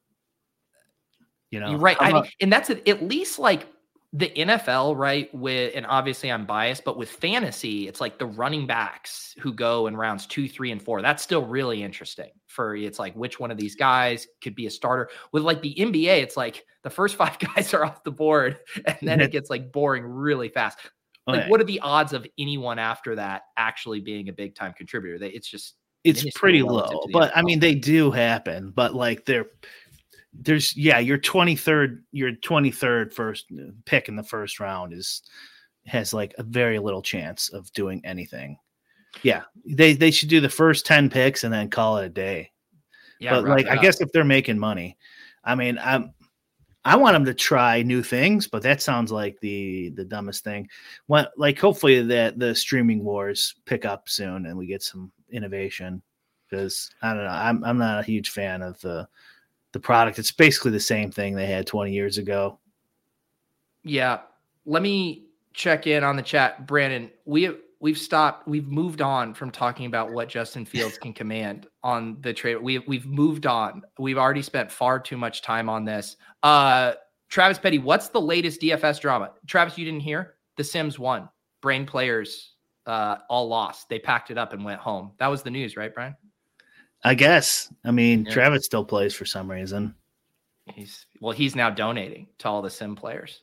You know, you're right. How I about- mean, and that's at at least like the N F L, right? With, and obviously I'm biased, but with fantasy, it's like the running backs who go in rounds two, three, and four. That's still really interesting for it's like which one of these guys could be a starter. With like the N B A, it's like the first five guys are off the board, and then it gets like boring really fast. Like, Okay. what are the odds of anyone after that actually being a big time contributor? They, it's just it's minuscule pretty relative low, to the but N F L. I mean, they do happen, but like they're, there's, yeah, your twenty-third, your twenty-third first pick in the first round is, has like a very little chance of doing anything. Yeah. They, they should do the first ten picks and then call it a day. Yeah, but wrap like, it I up. guess if they're making money, I mean, I'm, I want them to try new things, but that sounds like the the dumbest thing. What, like, hopefully that the streaming wars pick up soon and we get some innovation, because I don't know, I'm I'm not a huge fan of the the product. It's basically the same thing they had twenty years ago. Yeah. Let me check in on the chat. Brandon, we we've stopped, we've moved on from talking about what Justin Fields can command on the trade. We we've moved on. We've already spent far too much time on this. Uh Travis Petty, what's the latest D F S drama? Travis, you didn't hear? The Sims won. Brain players uh all lost. They packed it up and went home. That was the news, right, Brian? I guess. I mean, Yeah. Travis still plays for some reason. He's well, he's now donating to all the Sim players.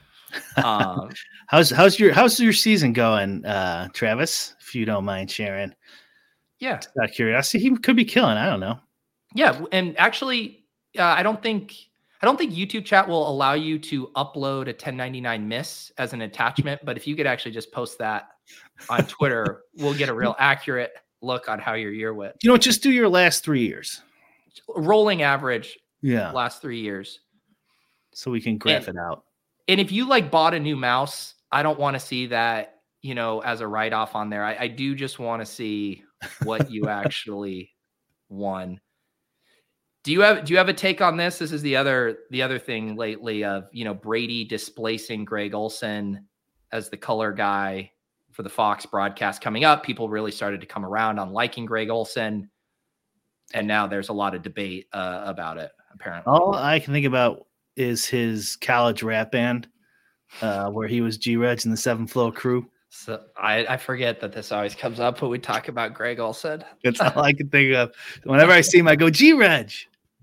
Um How's how's your how's your season going, uh, Travis? If you don't mind sharing. yeah. Out of curiosity, he could be killing. I don't know. Yeah, and actually, uh, I don't think I don't think YouTube chat will allow you to upload a ten ninety-nine miss as an attachment. But if you could actually just post that on Twitter, we'll get a real accurate look on how your year went. You know, just do your last three years. Rolling average Yeah, last three years. so we can graph And- it out. And if you like bought a new mouse, I don't want to see that, you know, as a write off on there. I, I do just want to see what you actually won. Do you have do you have a take on this? This is the other the other thing lately of, you know, Brady displacing Greg Olsen as the color guy for the Fox broadcast coming up. People really started to come around on liking Greg Olsen, and now there's a lot of debate uh, about it. Apparently, All I can think about is his college rap band, uh, where he was G-Reg in the Seven Flow Crew. so I, I forget that this always comes up when we talk about Greg Olsen. That's all I can think of. Whenever I see him, I go G-Reg.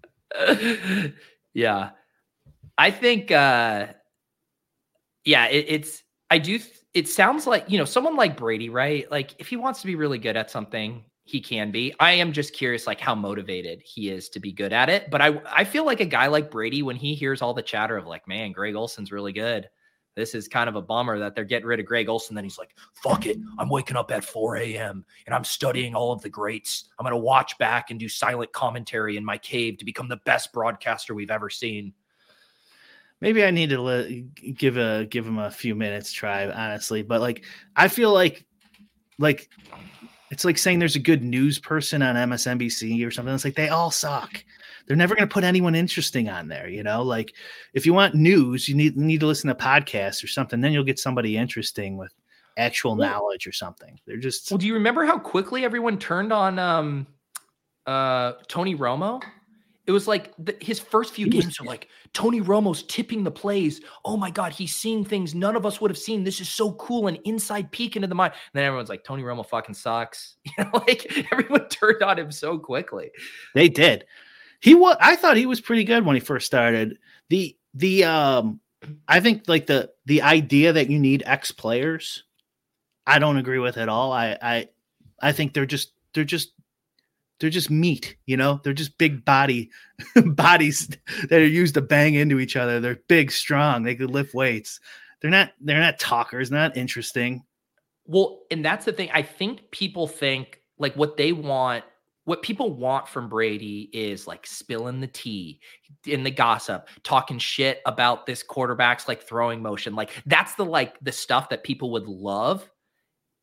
Yeah, I think uh yeah it, it's I do th- it sounds like, you know, someone like Brady, right? Like if he wants to be really good at something, he can be. I am just curious like how motivated he is to be good at it, but I I feel like a guy like Brady, when he hears all the chatter of like, man, Greg Olsen's really good, this is kind of a bummer that they're getting rid of Greg Olsen. Then he's like, fuck it. I'm waking up at four a.m. and I'm studying all of the greats. I'm going to watch back and do silent commentary in my cave to become the best broadcaster we've ever seen. Maybe I need to let, give a give him a few minutes try, honestly. But like, I feel like, like, it's like saying there's a good news person on M S N B C or something. It's like they all suck. They're never going to put anyone interesting on there, you know. Like, if you want news, you need need to listen to podcasts or something. Then you'll get somebody interesting with actual Well- knowledge or something. They're just Well, do you remember how quickly everyone turned on um, uh, Tony Romo? It was like the, his first few He was- games are like, Tony Romo's tipping the plays. Oh my God, he's seeing things none of us would have seen. This is so cool, an inside peek into the mind. And then everyone's like, Tony Romo fucking sucks. You know, like everyone turned on him so quickly. They did. He was. I thought he was pretty good when he first started. The the um, I think like the the idea that you need X players, I don't agree with at all. I I I think they're just they're just they're just meat. You know, they're just big body bodies that are used to bang into each other. They're big, strong. They could lift weights. They're not they're not talkers. Not interesting. Well, and that's the thing. I think people think like what they want, what people want from Brady is like spilling the tea in the gossip, talking shit about this quarterback's like throwing motion. Like that's the like the stuff that people would love.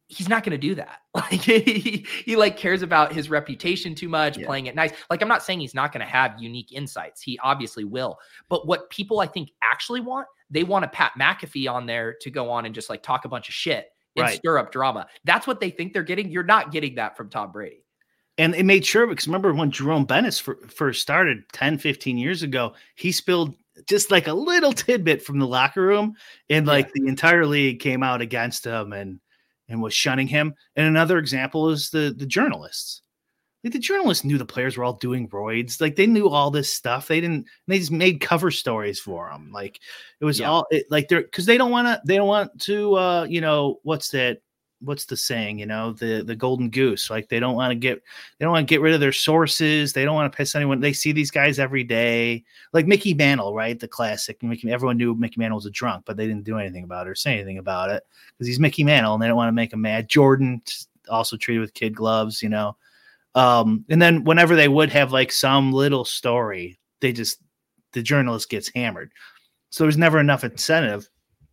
he's not going to do that. Like he, he like cares about his reputation too much, yeah. playing it nice. Like, I'm not saying he's not going to have unique insights. He obviously will. But what people I think actually want, they want a Pat McAfee on there to go on and just like talk a bunch of shit and right. stir up drama. That's what they think they're getting. You're not getting that from Tom Brady. And it made sure, because remember when Jerome Bettis for, first started ten, fifteen years ago, he spilled just like a little tidbit from the locker room, and like yeah. the entire league came out against him and and was shunning him. And another example is the the journalists. Like the journalists knew the players were all doing roids. Like they knew all this stuff. They didn't. They just made cover stories for them. Like it was yeah. all it, like they're because they don't want to. They don't want to. Uh, you know what's that? What's the saying? You know the the golden goose. Like they don't want to get. They don't want to get rid of their sources. They don't want to piss anyone. They see these guys every day. Like Mickey Mantle, right? The classic. Mickey, everyone knew Mickey Mantle was a drunk, but they didn't do anything about it or say anything about it because he's Mickey Mantle, and they don't want to make him mad. Jordan also treated with kid gloves. You know. Um, and then whenever they would have like some little story, they just, the journalist gets hammered. So there's never enough incentive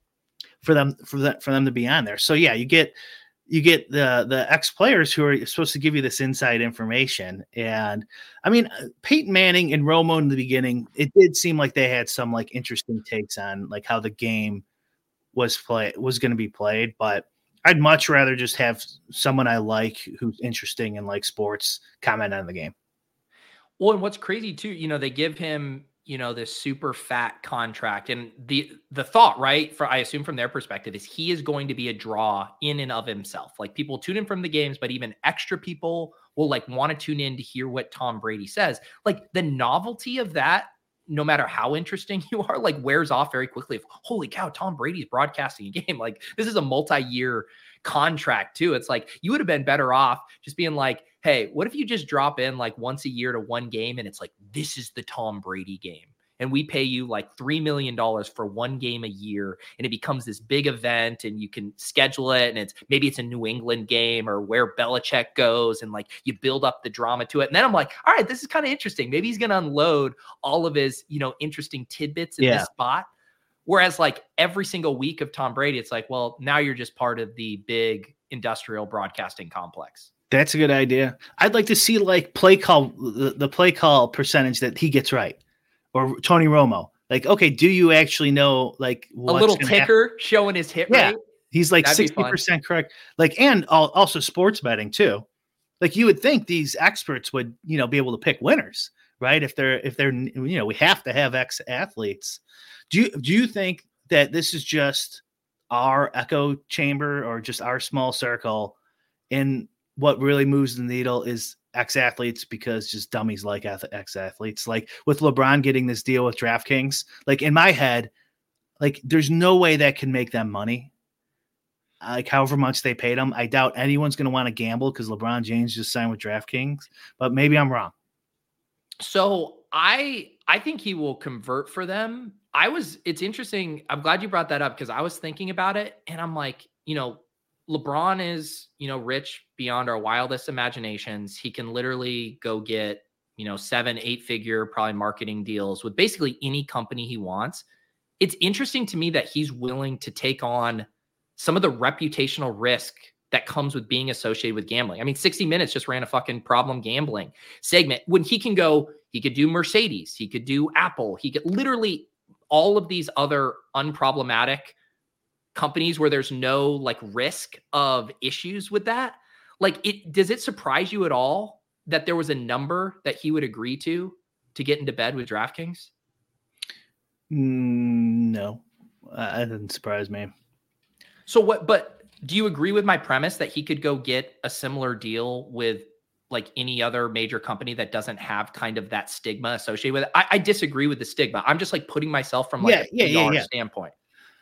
for them, for that, for them to be on there. So yeah, you get, you get the, the ex players who are supposed to give you this inside information. And I mean, Peyton Manning and Romo in the beginning, it did seem like they had some like interesting takes on like how the game was play was going to be played, but I'd much rather just have someone I like who's interesting and like sports comment on the game. Well, and what's crazy too, you know, they give him, you know, this super fat contract, and the, the thought, right, for, I assume from their perspective, is he is going to be a draw in and of himself. Like people tune in from the games, but even extra people will like want to tune in to hear what Tom Brady says. Like the novelty of that, no matter how interesting you are, like wears off very quickly. If, holy cow, Tom Brady's broadcasting a game. Like this is a multi-year contract too. It's like, you would have been better off just being like, hey, what if you just drop in like once a year to one game? And it's like, this is the Tom Brady game. And we pay you like three million dollars for one game a year. And it becomes this big event, and you can schedule it. And it's maybe it's a New England game or where Belichick goes, and like you build up the drama to it. And then I'm like, all right, this is kind of interesting. Maybe he's going to unload all of his, you know, interesting tidbits in yeah. this spot. Whereas like every single week of Tom Brady, it's like, well, now you're just part of the big industrial broadcasting complex. That's a good idea. I'd like to see like play call, the, the play call percentage that he gets right. Or Tony Romo. Like, okay, do you actually know like a little ticker happen? Showing his hit yeah. rate? He's like That'd sixty percent correct. Like, and also sports betting too. Like you would think these experts would, you know, be able to pick winners, right? If they're, if they're, you know, we have to have ex athletes. Do you, do you think that this is just our echo chamber or just our small circle? And what really moves the needle is ex-athletes, because just dummies like ex-athletes. Like with LeBron getting this deal with DraftKings, like in my head, like there's no way that can make them money. Like however much they paid him, I doubt anyone's going to want to gamble because LeBron James just signed with DraftKings, but maybe I'm wrong. So I, I think he will convert for them. I was, it's interesting. I'm glad you brought that up because I was thinking about it and I'm like, you know, LeBron is, you know, rich beyond our wildest imaginations. He can literally go get, you know, seven, eight figure, probably marketing deals with basically any company he wants. It's interesting to me that he's willing to take on some of the reputational risk that comes with being associated with gambling. I mean, sixty minutes just ran a fucking problem gambling segment when he can go, he could do Mercedes, he could do Apple, he could literally all of these other unproblematic companies where there's no like risk of issues with that. Like it, does it surprise you at all that there was a number that he would agree to, to get into bed with DraftKings? Mm, no, uh, that didn't surprise me. So what, but do you agree with my premise that he could go get a similar deal with like any other major company that doesn't have kind of that stigma associated with it? I, I disagree with the stigma. I'm just like putting myself from like yeah, a yeah, yeah, yeah. standpoint.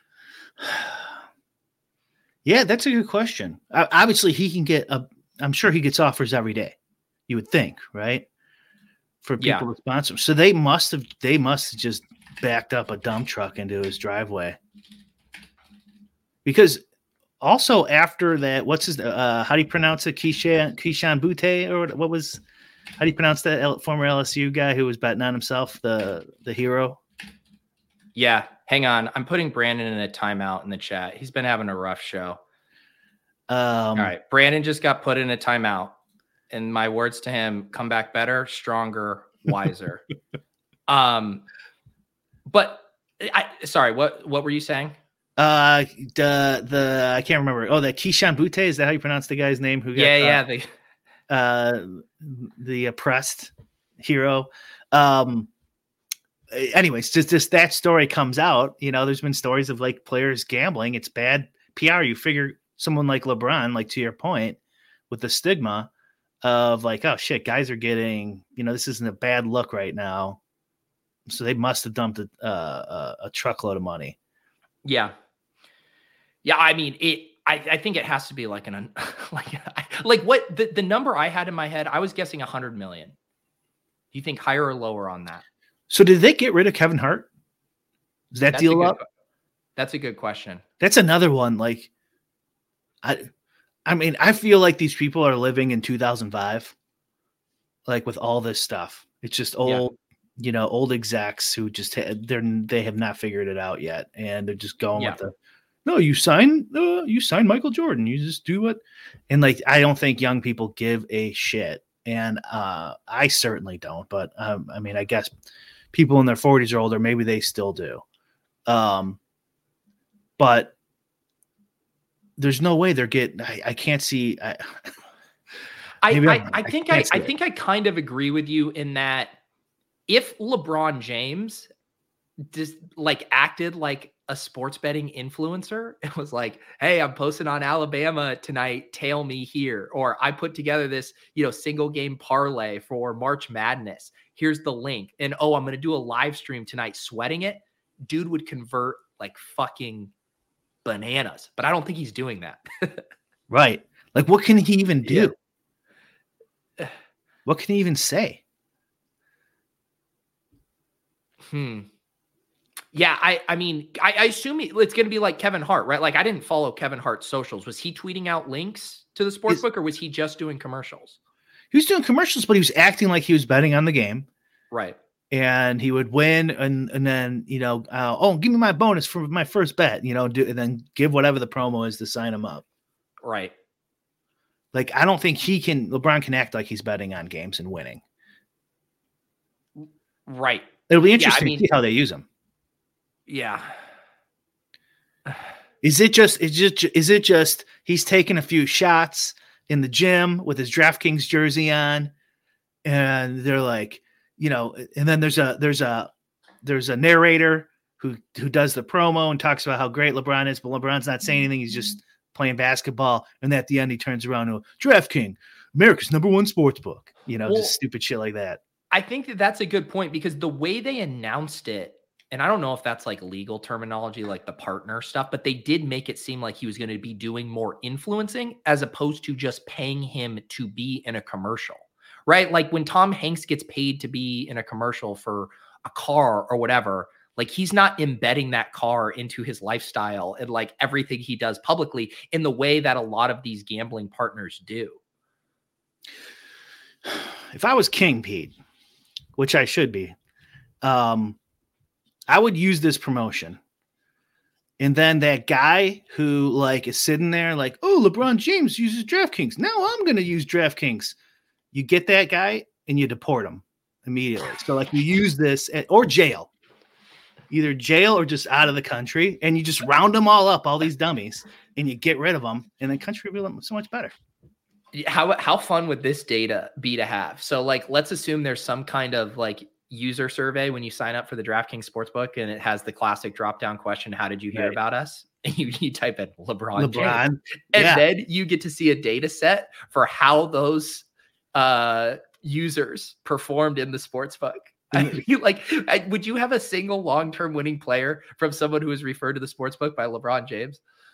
Yeah, that's a good question. Uh, obviously, he can get a. I'm sure he gets offers every day. You would think, right? For people yeah. to sponsor him, so they must have. They must have just backed up a dump truck into his driveway. Because also after that, what's his? Uh, how do you pronounce it? Keyshawn Keyshawn Butte, or what was? How do you pronounce that L, former L S U guy who was betting on himself, the the hero? Yeah. Hang on. I'm putting Brandon in a timeout in the chat. He's been having a rough show. Um, All right. Brandon just got put in a timeout. And my words to him, come back better, stronger, wiser. um, but I sorry, what what were you saying? Uh, the the I can't remember. Oh, the Keyshawn Butte, is that how you pronounce the guy's name? Who got, yeah, yeah, uh, the uh, the oppressed hero. Um, anyways, just just that story comes out. You know, there's been stories of like players gambling. It's bad P R. You figure someone like LeBron, like to your point, with the stigma of like, oh shit, guys are getting, you know, this isn't a bad look right now. So they must have dumped a, uh, a truckload of money. Yeah. Yeah. I mean, it, I, I think it has to be like an, like, like what the, the number I had in my head, I was guessing a hundred million. Do you think higher or lower on that? So did they get rid of Kevin Hart? Is that That's deal a good, up? That's a good question. That's another one. Like, I, I mean, I feel like these people are living in two thousand five, like with all this stuff. It's just old, yeah. you know, old execs who just ha- they're they have not figured it out yet, and they're just going yeah. with the no. You sign, uh, you sign Michael Jordan. You just do it, and like I don't think young people give a shit, and uh, I certainly don't. But um, I mean, I guess people in their forties or older, maybe they still do. Um, but. There's no way they're getting. I, I can't see. I, I, I, I think I, I, I it. think I kind of agree with you in that if LeBron James just like acted like a sports betting influencer, it was like, hey, I'm posting on Alabama tonight. Tail me here, or I put together this, you know, single game parlay for March Madness. Here's the link, and oh, I'm going to do a live stream tonight, sweating it. Dude would convert like fucking bananas, but I don't think he's doing that. Right. Like, what can he even do? Yeah. What can he even say? Hmm. Yeah, I I mean, I, I assume it's going to be like Kevin Hart, right? Like, I didn't follow Kevin Hart's socials. Was he tweeting out links to the sportsbook, or was he just doing commercials? He was doing commercials, but he was acting like he was betting on the game. Right. And he would win, and and then, you know, uh, oh, give me my bonus for my first bet, you know, do, and then give whatever the promo is to sign him up. Right. Like, I don't think he can, LeBron can act like he's betting on games and winning. Right. It'll be interesting yeah, I mean, to see how they use him. Yeah. Is it just, is it, is it just, he's taking a few shots in the gym with his DraftKings jersey on, and they're like, you know, and then there's a there's a there's a narrator who who does the promo and talks about how great LeBron is, but LeBron's not saying anything. He's just playing basketball, and at the end he turns around to DraftKings, America's number one sports book. You know, well, just stupid shit like that. I think that that's a good point, because the way they announced it, and I don't know if that's like legal terminology, like the partner stuff, but they did make it seem like he was going to be doing more influencing as opposed to just paying him to be in a commercial. Right? Like when Tom Hanks gets paid to be in a commercial for a car or whatever, like he's not embedding that car into his lifestyle and like everything he does publicly in the way that a lot of these gambling partners do. If I was King, Pete, which I should be, um, I would use this promotion. And then that guy who like is sitting there like, oh, LeBron James uses DraftKings. Now I'm going to use DraftKings. You get that guy and you deport him immediately. So like you use this at, or jail, either jail or just out of the country, and you just round them all up, all these dummies, and you get rid of them, and the country will be so much better. How how fun would this data be to have? So like, let's assume there's some kind of like user survey when you sign up for the DraftKings Sportsbook, and it has the classic drop down question: how did you hear right. about us? And you, you type in LeBron, LeBron James, and yeah. then you get to see a data set for how those uh users performed in the sportsbook. I mean, like, I, would you have a single long-term winning player from someone who is referred to the sportsbook by LeBron James?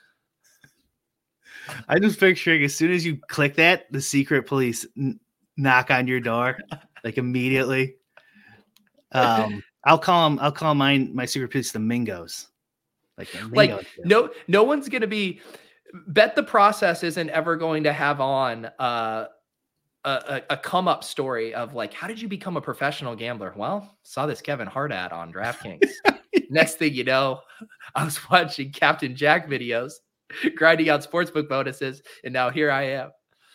I just picturing as soon as you click that, the secret police n- knock on your door, like immediately. Um, I'll call them. I'll call mine my secret police the Mingos. Like, the Mingos like do. no, no one's gonna be. Bet the process isn't ever going to have on uh. A, a come up story of like, how did you become a professional gambler? Well, saw this Kevin Hart ad on DraftKings. Next thing you know, I was watching Captain Jack videos. grinding out sportsbook bonuses, and now here I am.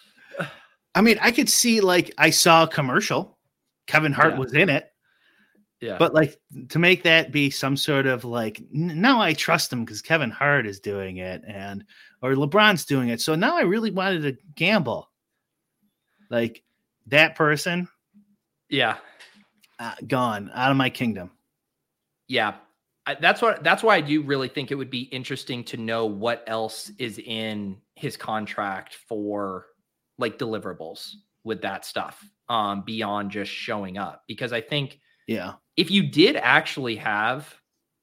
I mean, I could see like I saw a commercial. Kevin Hart Yeah. was in it. Yeah. But like to make that be some sort of like, n- now I trust him because Kevin Hart is doing it and or LeBron's doing it. So now I really wanted to gamble. Like that person, yeah. uh, gone out of my kingdom. Yeah. I, that's what, that's why I do really think it would be interesting to know what else is in his contract for like deliverables with that stuff, um, beyond just showing up. Because I think, Yeah. if you did actually have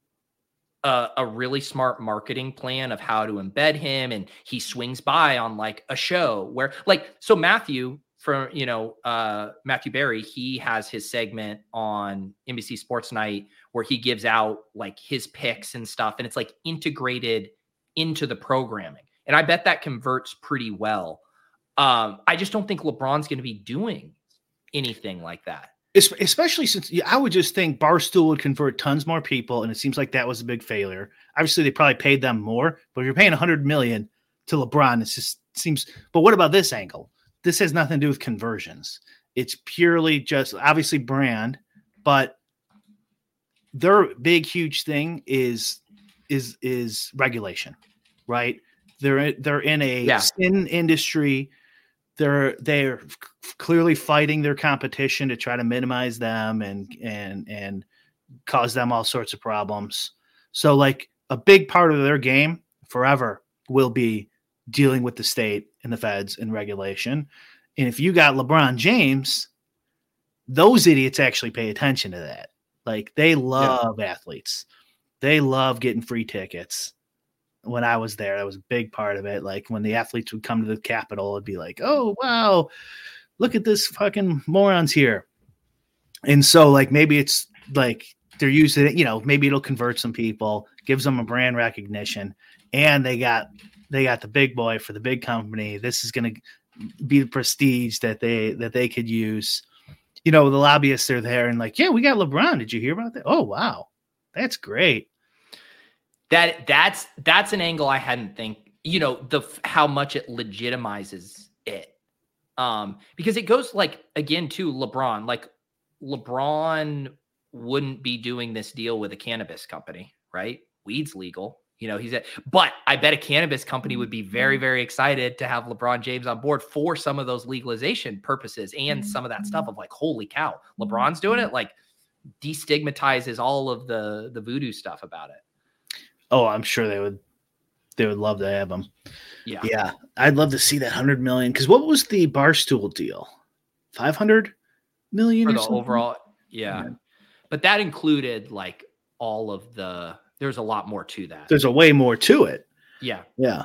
a, a really smart marketing plan of how to embed him and he swings by on like a show where like, so Matthew from, you know, uh, Matthew Berry, he has his segment on N B C Sports Night where he gives out like his picks and stuff. And it's like integrated into the programming. And I bet that converts pretty well. Um, I just don't think LeBron's going to be doing anything like that. Es- Especially since yeah, I would just think Barstool would convert tons more people, and it seems like that was a big failure. Obviously, they probably paid them more, but if you're paying one hundred million to LeBron, it just seems. But what about this angle? This has nothing to do with conversions. It's purely just obviously brand, but their big, huge thing is is is regulation, right? They're they're in a Yeah. sin industry. They're they're clearly fighting their competition to try to minimize them and and and cause them all sorts of problems. So like a big part of their game forever will be dealing with the state and the feds and regulation. And if you got LeBron James, those idiots actually pay attention to that. Like they love athletes. They love getting free tickets. When I was there, that was a big part of it. Like when the athletes would come to the Capitol, it'd be like, oh, wow, look at this fucking morons here. And so like, maybe it's like they're using it, you know, maybe it'll convert some people, gives them a brand recognition. And they got, they got the big boy for the big company. This is going to be the prestige that they, that they could use. You know, the lobbyists are there and like, yeah, we got LeBron. Did you hear about that? Oh, wow. That's great. That that's that's an angle I hadn't think, you know, the how much it legitimizes it. Um, because it goes like again to LeBron, like LeBron wouldn't be doing this deal with a cannabis company, right? Weed's legal, you know, he's at, but I bet a cannabis company would be very, very excited to have LeBron James on board for some of those legalization purposes and some of that stuff of like, holy cow, LeBron's doing it, like destigmatizes all of the the voodoo stuff about it. Oh, I'm sure they would. They would love to have him. Yeah, Yeah, I'd love to see that hundred million. Because what was the Barstool deal? Five hundred million for or the something? overall. Yeah. Yeah. But that included like all of the. There's a lot more to that. There's a way more to it. Yeah, Yeah,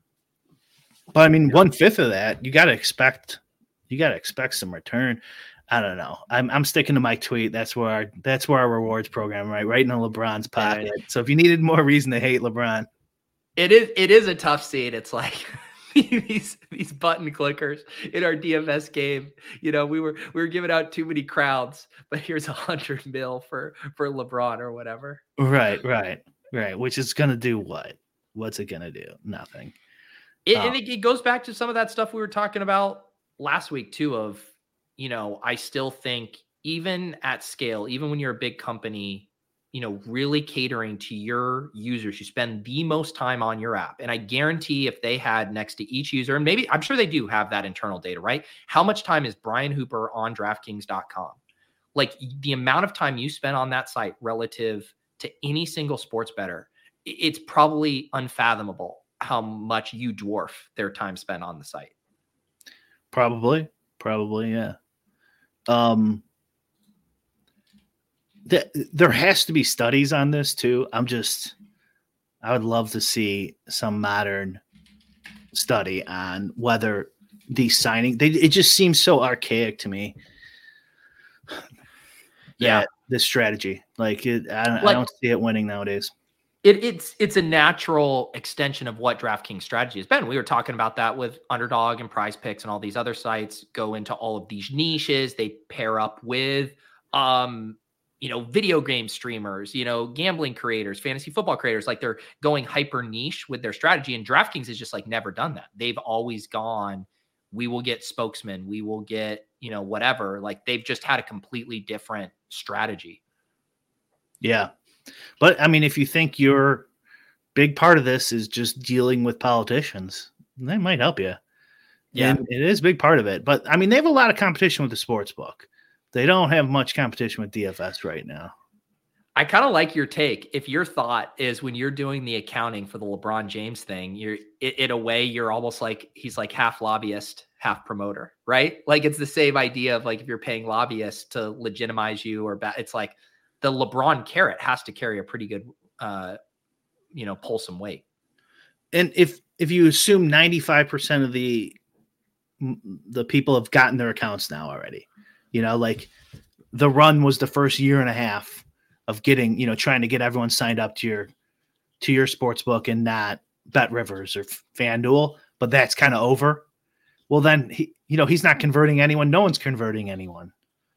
but I mean, one fifth of that, you got to expect. You got to expect some return. I don't know. I'm I'm sticking to my tweet. That's where our that's where our rewards program, right, right in LeBron's pocket. Right. So if you needed more reason to hate LeBron, it is. It is a tough scene. It's like these these button clickers in our D F S game. You know, we were we were giving out too many crowns, but here's a hundred mil for for LeBron or whatever. right, right, right. Which is gonna do what? What's it gonna do? Nothing. It, Oh. And it, it goes back to some of that stuff we were talking about last week too. Of you know, I still think even at scale, even when you're a big company, you know, really catering to your users, you spend the most time on your app. And I guarantee if they had next to each user, and maybe I'm sure they do have that internal data, right? How much time is Brian Hooper on DraftKings dot com? Like the amount of time you spend on that site relative to any single sports bettor, it's probably unfathomable how much you dwarf their time spent on the site. Probably, probably, yeah. Um, th- there has to be studies on this too. I'm just, I would love to see some modern study on whether these signing, they, it just seems so archaic to me. Yeah. that This strategy, like it, I don't, Like- I don't see it winning nowadays. It, it's it's a natural extension of what DraftKings strategy has been. We were talking about that with Underdog and Prize Picks and all these other sites go into all of these niches. They pair up with um, you know, video game streamers, you know, gambling creators, fantasy football creators, like they're going hyper niche with their strategy. And DraftKings has just like never done that. They've always gone, we will get spokesmen, we will get, you know, whatever. Like they've just had a completely different strategy. Yeah. But I mean, if you think your big part of this is just dealing with politicians, they might help you. Yeah. And it is a big part of it. But I mean, they have a lot of competition with the sports book. They don't have much competition with D F S right now. I kind of like your take. If your thought is when you're doing the accounting for the LeBron James thing, you're it, in a way, you're almost like he's like half lobbyist, half promoter, right? Like it's the same idea of like if you're paying lobbyists to legitimize you or ba- it's like the LeBron carrot has to carry a pretty good, uh, you know, pull some weight. And if if you assume ninety-five percent of the the people have gotten their accounts now already, you know, like the run was the first year and a half of getting, you know, trying to get everyone signed up to your to your sports book and not Bet Rivers or FanDuel, but that's kind of over. Well, then he, you know, he's not converting anyone. No one's converting anyone.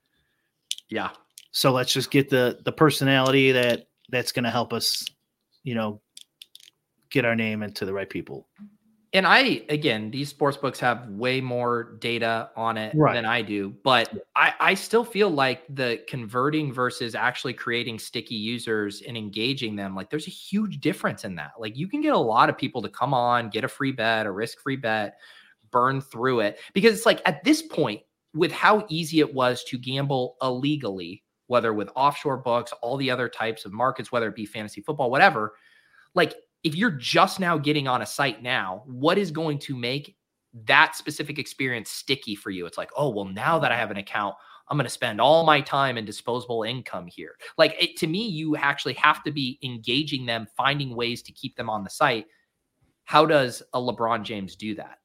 Yeah. So let's just get the the personality that that's going to help us, you know, get our name into the right people. And I, again, these sports books have way more data on it right. than I do, but I, I still feel like the converting versus actually creating sticky users and engaging them, like there's a huge difference in that. Like you can get a lot of people to come on, get a free bet, a risk-free bet, burn through it. Because it's like at this point, with how easy it was to gamble illegally, whether with offshore books, all the other types of markets, whether it be fantasy football, whatever, like if you're just now getting on a site now, what is going to make that specific experience sticky for you? It's like, oh, well, now that I have an account, I'm going to spend all my time and disposable income here. Like it, to me, you actually have to be engaging them, finding ways to keep them on the site. How does a LeBron James do that?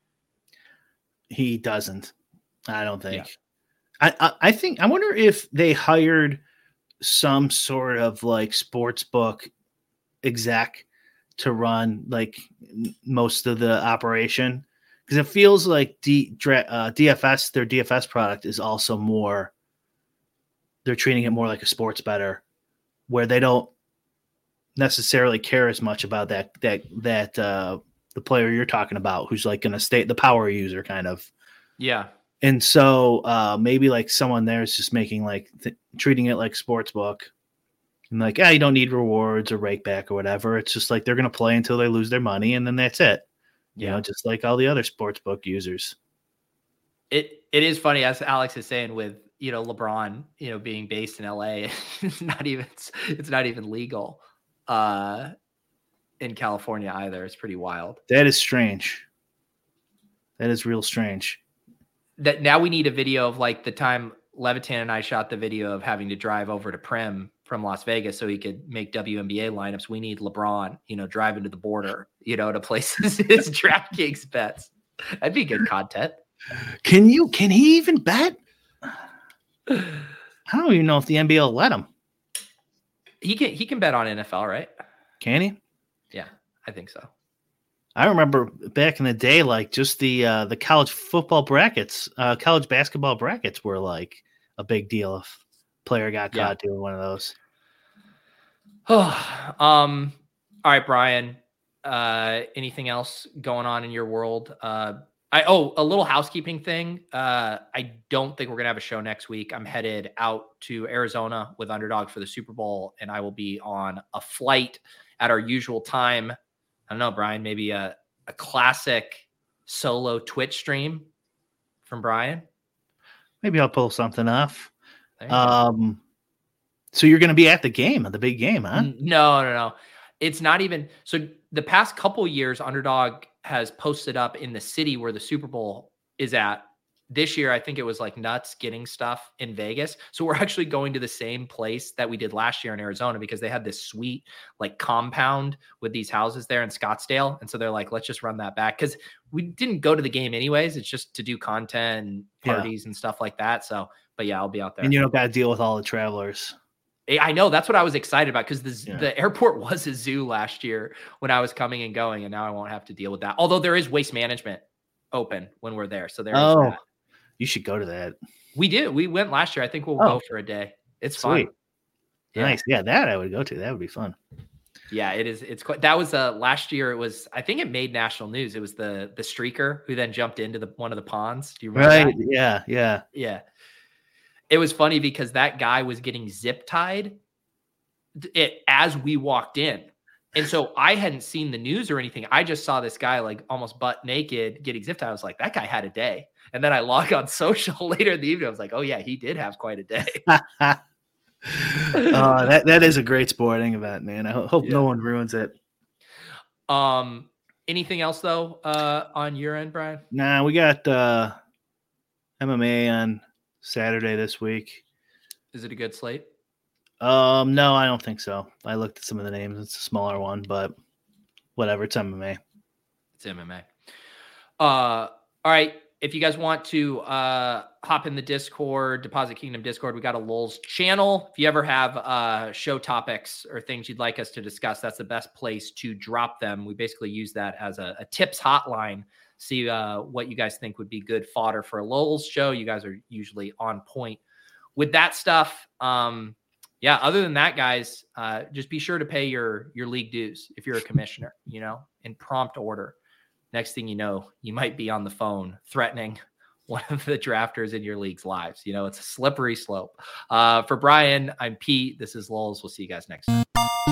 He doesn't. I don't think. Yeah. I, I I think I wonder if they hired some sort of like sports book exec to run like most of the operation, because it feels like D, uh, D F S, their D F S product is also more, they're treating it more like a sports bettor where they don't necessarily care as much about that, that, that uh, the player you're talking about, who's like going to stay the power user kind of. Yeah. And so uh, maybe like someone there is just making like th- treating it like sports book. And like, yeah, you don't need rewards or rake back or whatever. It's just like they're going to play until they lose their money, and then that's it. You yeah. know, just like all the other sportsbook users. It it is funny, as Alex is saying, with you know LeBron, you know, being based in L A, it's not even it's, it's not even legal uh, in California either. It's pretty wild. That is strange. That is real strange. That now we need a video of like the time Levitan and I shot the video of having to drive over to Prim from Las Vegas so he could make W N B A lineups. We need LeBron, you know, driving to the border, you know, to place his, his DraftKings bets. That'd be good content. Can you, can he even bet? I don't even know if the N B A will let him. He can, he can bet on N F L, right? Can he? Yeah, I think so. I remember back in the day, like just the, uh, the college football brackets, uh, college basketball brackets were like a big deal if player got caught yeah. doing one of those. Oh, um, all right, Brian, uh, anything else going on in your world? Uh, I, oh, a little housekeeping thing. Uh, I don't think we're going to have a show next week. I'm headed out to Arizona with Underdog for the Super Bowl, and I will be on a flight at our usual time. I don't know, Brian, maybe a, a classic solo Twitch stream from Brian. Maybe I'll pull something off. Um, so you're going to be at the game, the big game, huh? No, no, no. It's not even. So the past couple years, Underdog has posted up in the city where the Super Bowl is at. This year, I think it was like nuts getting stuff in Vegas. So we're actually going to the same place that we did last year in Arizona because they had this sweet like compound with these houses there in Scottsdale. And so they're like, let's just run that back. Cause we didn't go to the game anyways. It's just to do content and parties yeah. and stuff like that. So, but yeah, I'll be out there. And you don't got to deal with all the travelers. I know. That's what I was excited about because the, yeah. the airport was a zoo last year when I was coming and going. And now I won't have to deal with that. Although there is waste management open when we're there. So there oh. is that. You should go to that. We did. We went last year. I think we'll oh. go for a day. It's fun. Sweet. Yeah. Nice. Yeah, that I would go to. That would be fun. Yeah, it is. It's quite, that was uh last year. It was, I think it made national news. It was the, the streaker who then jumped into the, one of the ponds. Do you remember Right. that? Yeah. Yeah. Yeah. It was funny because that guy was getting zip tied it as we walked in. And so I hadn't seen the news or anything. I just saw this guy like almost butt naked getting zip tied. I was like, that guy had a day. And then I log on social later in the evening. I was like, oh yeah, he did have quite a day. uh, that, that is a great sporting event, man. I ho- hope Yeah. no one ruins it. Um, anything else though, uh, on your end, Brian? Nah, we got uh, M M A on Saturday this week. Is it a good slate? Um, no, I don't think so. I looked at some of the names. It's a smaller one, but whatever. It's M M A. It's M M A. Uh, all right. If you guys want to uh, hop in the Discord, Deposit Kingdom Discord, we got a Lulz channel. If you ever have uh, show topics or things you'd like us to discuss, that's the best place to drop them. We basically use that as a, a tips hotline. See uh, what you guys think would be good fodder for a Lulz show. You guys are usually on point with that stuff. Um, yeah, other than that, guys, uh, just be sure to pay your your league dues if you're a commissioner, you know, in prompt order. Next thing you know, you might be on the phone threatening one of the drafters in your league's lives. You know, it's a slippery slope. Uh, for Brian, I'm Pete. This is Lulz. We'll see you guys next time.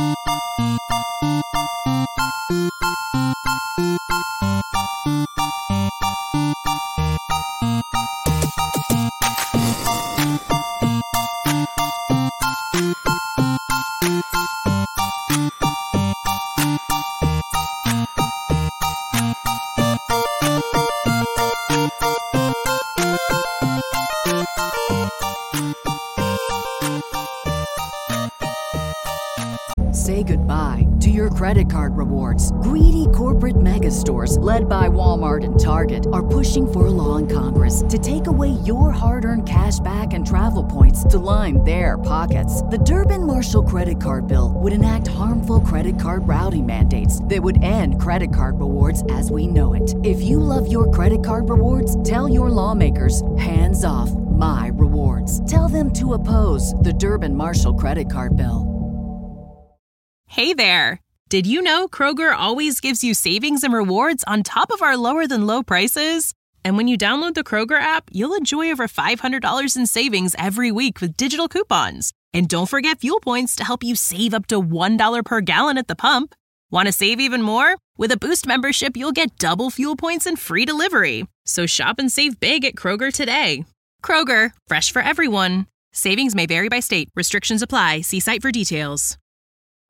Say goodbye to your credit card rewards. Greedy corporate mega stores, led by Walmart and Target, are pushing for a law in Congress to take away your hard-earned cash back and travel points to line their pockets. The Durbin-Marshall credit card bill would enact harmful credit card routing mandates that would end credit card rewards as we know it. If you love your credit card rewards, tell your lawmakers, hands off my rewards. Tell them to oppose the Durbin-Marshall credit card bill. Hey there! Did you know Kroger always gives you savings and rewards on top of our lower than low prices? And when you download the Kroger app, you'll enjoy over five hundred dollars in savings every week with digital coupons. And don't forget fuel points to help you save up to one dollar per gallon at the pump. Want to save even more? With a Boost membership, you'll get double fuel points and free delivery. So shop and save big at Kroger today. Kroger, fresh for everyone. Savings may vary by state. Restrictions apply. See site for details.